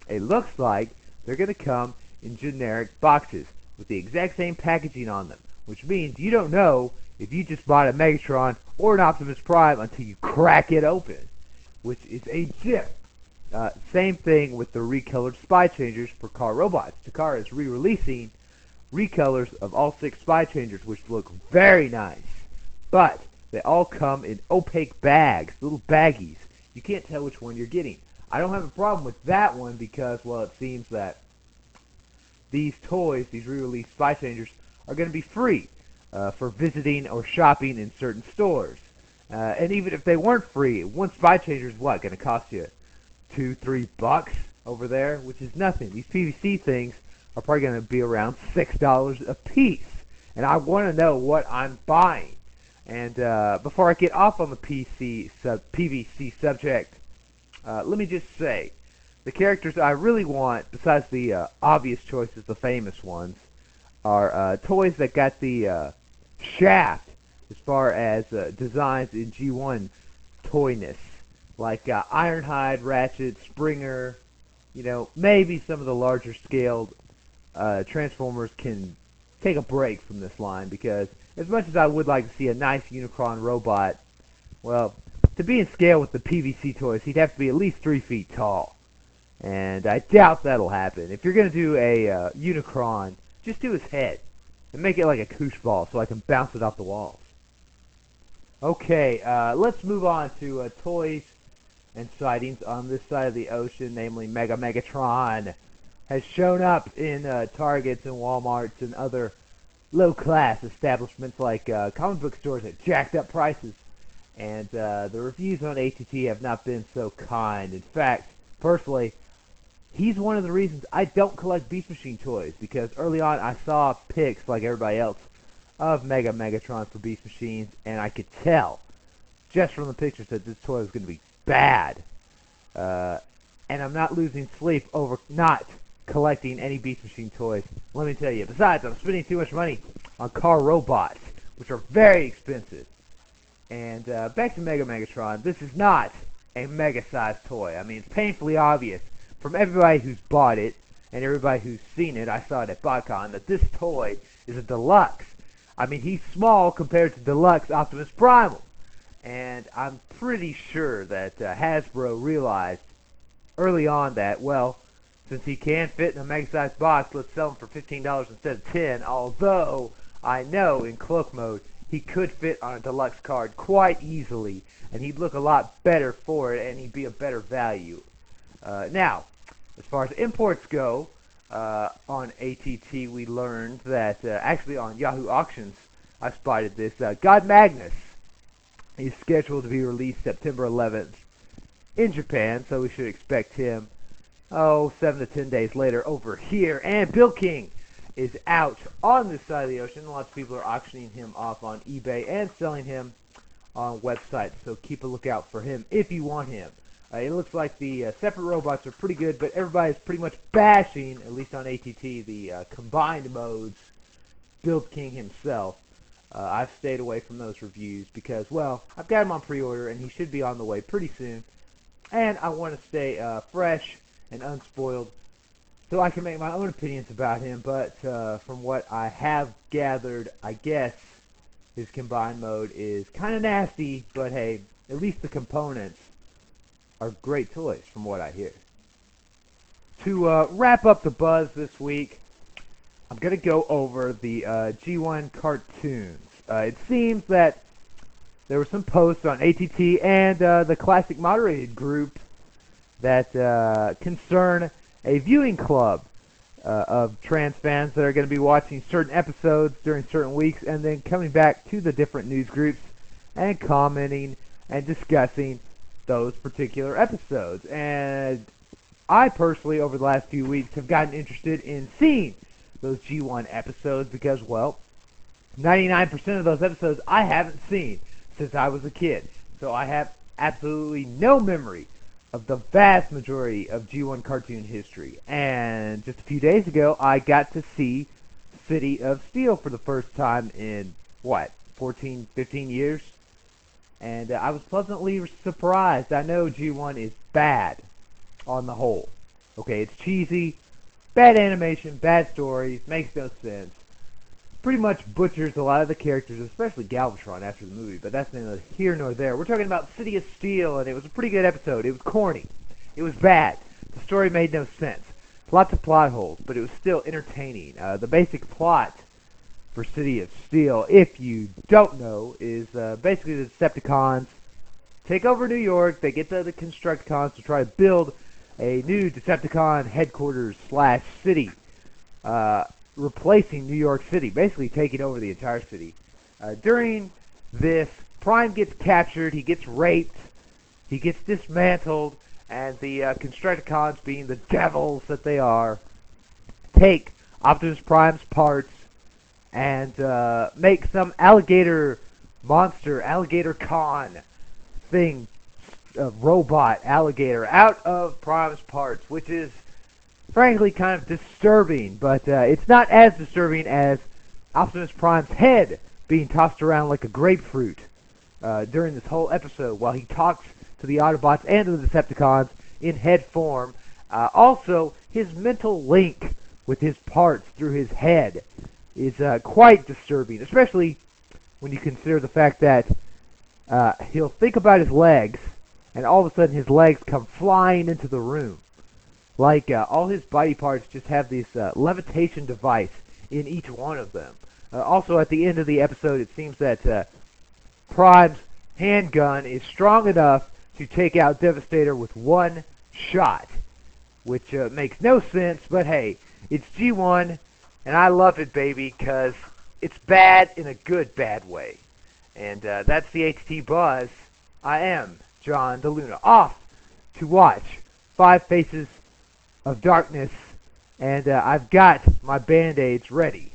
S7: it looks like they're going to come in generic boxes with the exact same packaging on them, which means you don't know if you just bought a Megatron or an Optimus Prime until you crack it open, which is a gem. Uh, same thing with the recolored Spy Changers for Car Robots. Takara is re-releasing recolors of all six Spy Changers, which look very nice, but they all come in opaque bags, little baggies. You can't tell which one you're getting. I don't have a problem with that one because, well, it seems that these toys, these re-released Spy Changers, are going to be free uh, for visiting or shopping in certain stores. Uh, and even if they weren't free, one Spy Changer is what, going to cost you two, three bucks over there, which is nothing. These P V C things are probably going to be around six dollars a piece, and I want to know what I'm buying. And uh, before I get off on the P C sub, P V C subject, uh, let me just say, the characters I really want, besides the uh, obvious choices, the famous ones, are uh, toys that got the uh, shaft as far as uh, designs in G one toyness, like uh, Ironhide, Ratchet, Springer. You know, maybe some of the larger scaled uh, Transformers can take a break from this line, because as much as I would like to see a nice Unicron robot, well, to be in scale with the P V C toys, he'd have to be at least three feet tall. And I doubt that'll happen. If you're going to do a uh, Unicron, just do his head and make it like a koosh ball so I can bounce it off the walls. Okay, uh, let's move on to uh, toys and sightings on this side of the ocean, namely Mega Megatron has shown up in uh, Targets and Walmarts and other low-class establishments like uh, comic book stores at jacked up prices. And uh, the reviews on A T T have not been so kind. In fact, personally, he's one of the reasons I don't collect Beast Machine toys, because early on I saw pics, like everybody else, of Mega Megatron for Beast Machines, and I could tell, just from the pictures, that this toy was going to be bad. Uh, and I'm not losing sleep over not collecting any Beast Machine toys, let me tell you. Besides, I'm spending too much money on car robots, which are very expensive. And uh, back to Mega Megatron, this is not a mega-sized toy. I mean, it's painfully obvious from everybody who's bought it and everybody who's seen it, I saw it at BotCon, that this toy is a deluxe. I mean, he's small compared to Deluxe Optimus Primal. And I'm pretty sure that uh, Hasbro realized early on that, well, since he can fit in a mega-sized box, let's sell him for fifteen dollars instead of ten dollars, although I know in cloak mode he could fit on a deluxe card quite easily, and he'd look a lot better for it, and he'd be a better value. Uh, now, as far as imports go, uh, on A T T we learned that, uh, actually on Yahoo Auctions, I spotted this, uh, God Magnus is scheduled to be released September eleventh in Japan, so we should expect him, oh, seven to ten days later over here. And Bill King is out on this side of the ocean. Lots of people are auctioning him off on eBay and selling him on websites, so keep a lookout for him if you want him. Uh, it looks like the uh, separate robots are pretty good, but everybody's pretty much bashing, at least on A T T, the uh, combined modes, Build King himself. Uh, I've stayed away from those reviews because, well, I've got him on pre-order, and he should be on the way pretty soon. And I want to stay uh, fresh and unspoiled so I can make my own opinions about him. But uh, from what I have gathered, I guess his combined mode is kind of nasty, but hey, at least the components are great toys from what I hear. To uh, wrap up the buzz this week, I'm going to go over the uh, G one cartoons. Uh, it seems that there were some posts on A T T and uh, the Classic Moderated group that uh, concern a viewing club uh, of trans fans that are going to be watching certain episodes during certain weeks and then coming back to the different news groups and commenting and discussing those particular episodes. And I personally, over the last few weeks, have gotten interested in seeing those G one episodes because, well, ninety-nine percent of those episodes I haven't seen since I was a kid. So I have absolutely no memory of the vast majority of G one cartoon history. And just a few days ago, I got to see City of Steel for the first time in, what, fourteen, fifteen years? And uh, I was pleasantly surprised. I know G one is bad on the whole. Okay, it's cheesy, bad animation, bad story, makes no sense. Pretty much butchers a lot of the characters, especially Galvatron after the movie, but that's neither here nor there. We're talking about City of Steel, and it was a pretty good episode. It was corny. It was bad. The story made no sense. Lots of plot holes, but it was still entertaining. Uh, the basic plot for City of Steel, if you don't know, is uh, basically the Decepticons take over New York. They get the, the Constructicons to try to build a new Decepticon headquarters slash city, uh, replacing New York City, basically taking over the entire city. Uh, during this, Prime gets captured, he gets raped, he gets dismantled, and the uh, Constructicons, being the devils that they are, take Optimus Prime's parts and uh, make some alligator monster, alligator con thing, uh, robot alligator out of Prime's parts, which is frankly kind of disturbing, but uh, it's not as disturbing as Optimus Prime's head being tossed around like a grapefruit uh, during this whole episode while he talks to the Autobots and to the Decepticons in head form. Uh, also, his mental link with his parts through his head is uh, quite disturbing, especially when you consider the fact that uh, he'll think about his legs, and all of a sudden his legs come flying into the room. Like uh, all his body parts just have this uh, levitation device in each one of them. Uh, also, at the end of the episode, it seems that uh, Prime's handgun is strong enough to take out Devastator with one shot, which uh, makes no sense, but hey, it's G one, and I love it, baby, because it's bad in a good, bad way. And uh, that's the A T T Buzz. I am John DeLuna, off to watch Five Faces of Darkness, and uh, I've got my Band-Aids ready.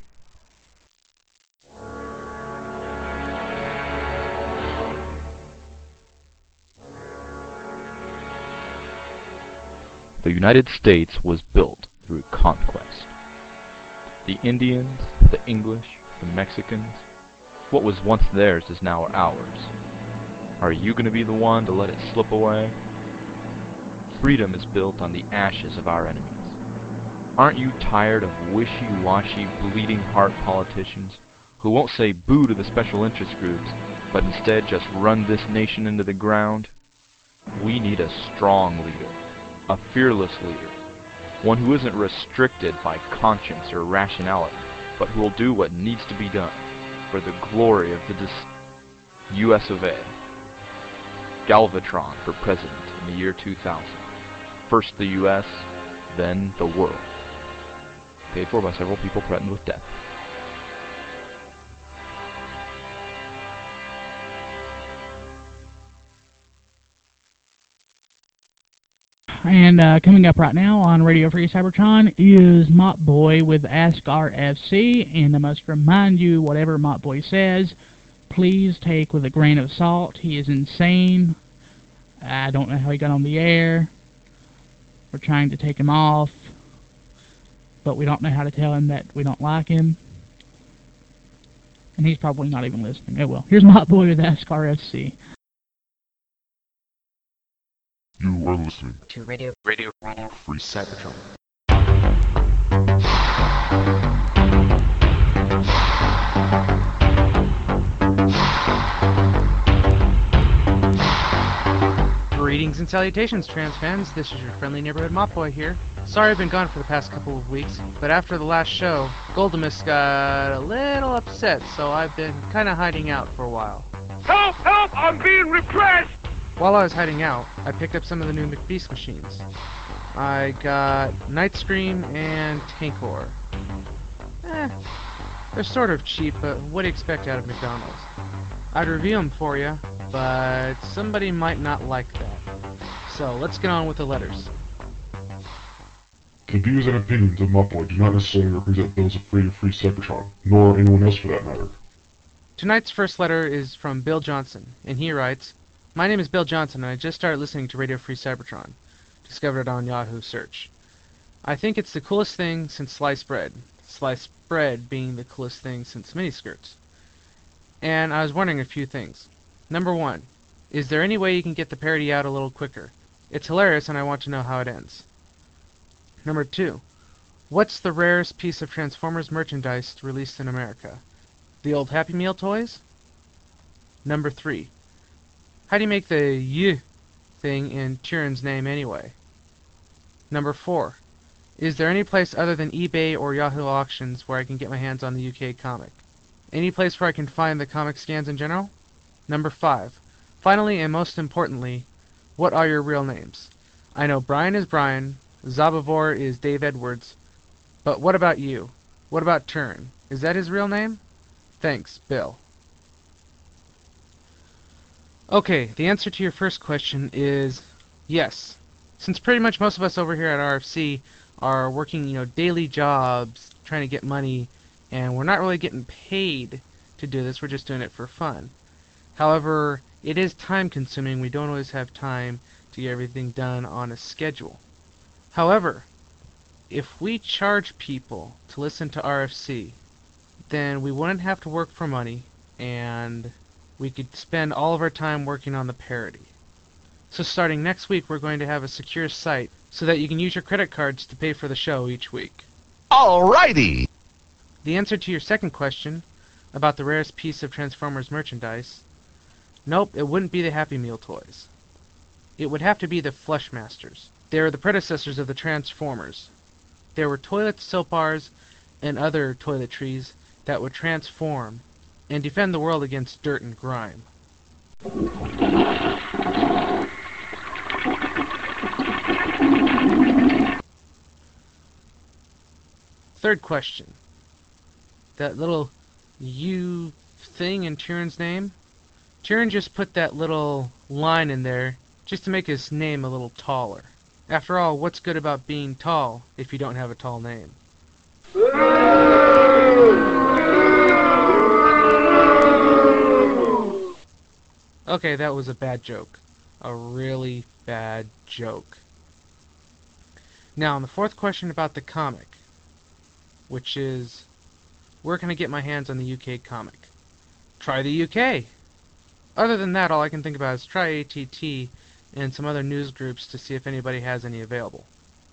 S11: The United States was built through conquest. The Indians, the English, the Mexicans, what was once theirs is now ours. Are you going to be the one to let it slip away? Freedom is built on the ashes of our enemies. Aren't you tired of wishy-washy, bleeding heart politicians who won't say boo to the special interest groups, but instead just run this nation into the ground? We need a strong leader. A fearless leader, one who isn't restricted by conscience or rationality, but who will do what needs to be done for the glory of the dis- U S of A. Galvatron for president in the year two thousand. First the U S, then the world. Paid for by several people threatened with death.
S10: And uh, coming up right now on Radio Free Cybertron is Mop Boy with Ask R F C, and I must remind you, whatever Mop Boy says, please take with a grain of salt. He is insane. I don't know how he got on the air. We're trying to take him off, but we don't know how to tell him that we don't like him. And he's probably not even listening. Oh well. Here's Mop Boy with Ask R F C.
S9: You are listening
S12: to Radio
S9: Radio Radio Free Cybertron.
S13: Greetings and salutations, trans fans. This is your friendly neighborhood Mop Boy here. Sorry I've been gone for the past couple of weeks, but after the last show, Goldemus got a little upset, so I've been kind of hiding out for a while.
S8: Help! Help! I'm being repressed!
S13: While I was hiding out, I picked up some of the new McBeast machines. I got Night Scream and Tankor. Eh, they're sort of cheap, but what do you expect out of McDonald's? I'd review them for you, but somebody might not like that. So let's get on with the letters.
S9: The views and opinions of Mop Boy do not necessarily represent those of Radio Free Cybertron, nor anyone else for that matter.
S13: Tonight's first letter is from Bill Johnson, and he writes, "My name is Bill Johnson, and I just started listening to Radio Free Cybertron. Discovered it on Yahoo search. I think it's the coolest thing since sliced bread. Sliced bread being the coolest thing since miniskirts. And I was wondering a few things. Number one, is there any way you can get the parody out a little quicker? It's hilarious, and I want to know how it ends. Number two, what's the rarest piece of Transformers merchandise released in America? The old Happy Meal toys? Number three, how do you make the Y thing in Tyran's name anyway? Number four, is there any place other than eBay or Yahoo Auctions where I can get my hands on the U K comic? Any place where I can find the comic scans in general? Number five, finally and most importantly, what are your real names? I know Brian is Brian, Zabavor is Dave Edwards, but what about you? What about Turin? Is that his real name? Thanks, Bill. Okay, the answer to your first question is yes. Since pretty much most of us over here at R F C are working, you know, daily jobs, trying to get money, and we're not really getting paid to do this, we're just doing it for fun. However, it is time consuming. We don't always have time to get everything done on a schedule. However, if we charge people to listen to R F C, then we wouldn't have to work for money, and we could spend all of our time working on the parody. So starting next week, we're going to have a secure site so that you can use your credit cards to pay for the show each week.
S12: Alrighty!
S13: The answer to your second question about the rarest piece of Transformers merchandise, nope, it wouldn't be the Happy Meal toys. It would have to be the Fleshmasters. They were the predecessors of the Transformers. They were toilet soap bars and other toiletries that would transform and defend the world against dirt and grime. Third question. That little U thing in Tyran's name? Tyran just put that little line in there just to make his name a little taller. After all, what's good about being tall if you don't have a tall name? Okay, that was a bad joke. A really bad joke. Now, on the fourth question about the comic, which is, where can I get my hands on the U K comic? Try the U K! Other than that, all I can think about is try A T T and some other news groups to see if anybody has any available.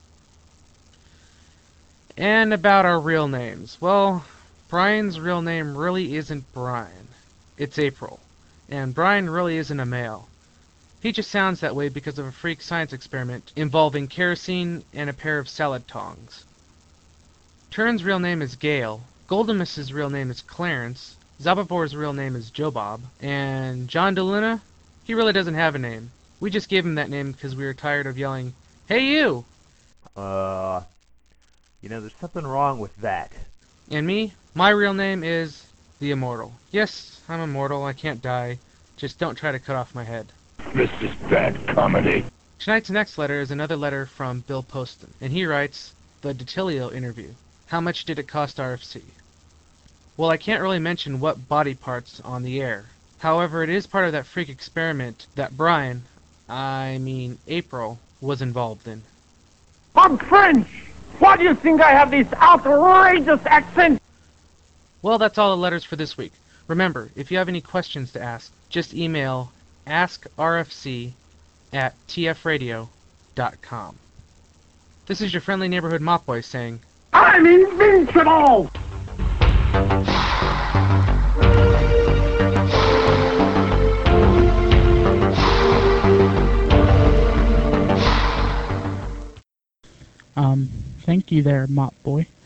S13: And about our real names. Well, Brian's real name really isn't Brian. It's April. And Brian really isn't a male. He just sounds that way because of a freak science experiment involving kerosene and a pair of salad tongs. Turin's real name is Gale, Goldemus's real name is Clarence, Zabavor's real name is Joe Bob, and John DeLuna, he really doesn't have a name. We just gave him that name because we were tired of yelling, "Hey you!"
S7: Uh, you know, there's something wrong with that.
S13: And me, my real name is the Immortal. Yes, I'm immortal, I can't die. Just don't try to cut off my head.
S8: This is bad comedy.
S13: Tonight's next letter is another letter from Bill Poston, and he writes, the DeTilio interview. How much did it cost R F C? Well, I can't really mention what body parts on the air. However, it is part of that freak experiment that Brian, I mean April, was involved in.
S14: I'm French! Why do you think I have this outrageous accent?
S13: Well, that's all the letters for this week. Remember, if you have any questions to ask, just email ask R F C at T F radio dot com. This is your friendly neighborhood mop boy saying,
S14: I'm invincible!
S10: Um, thank you there, Mop Boy.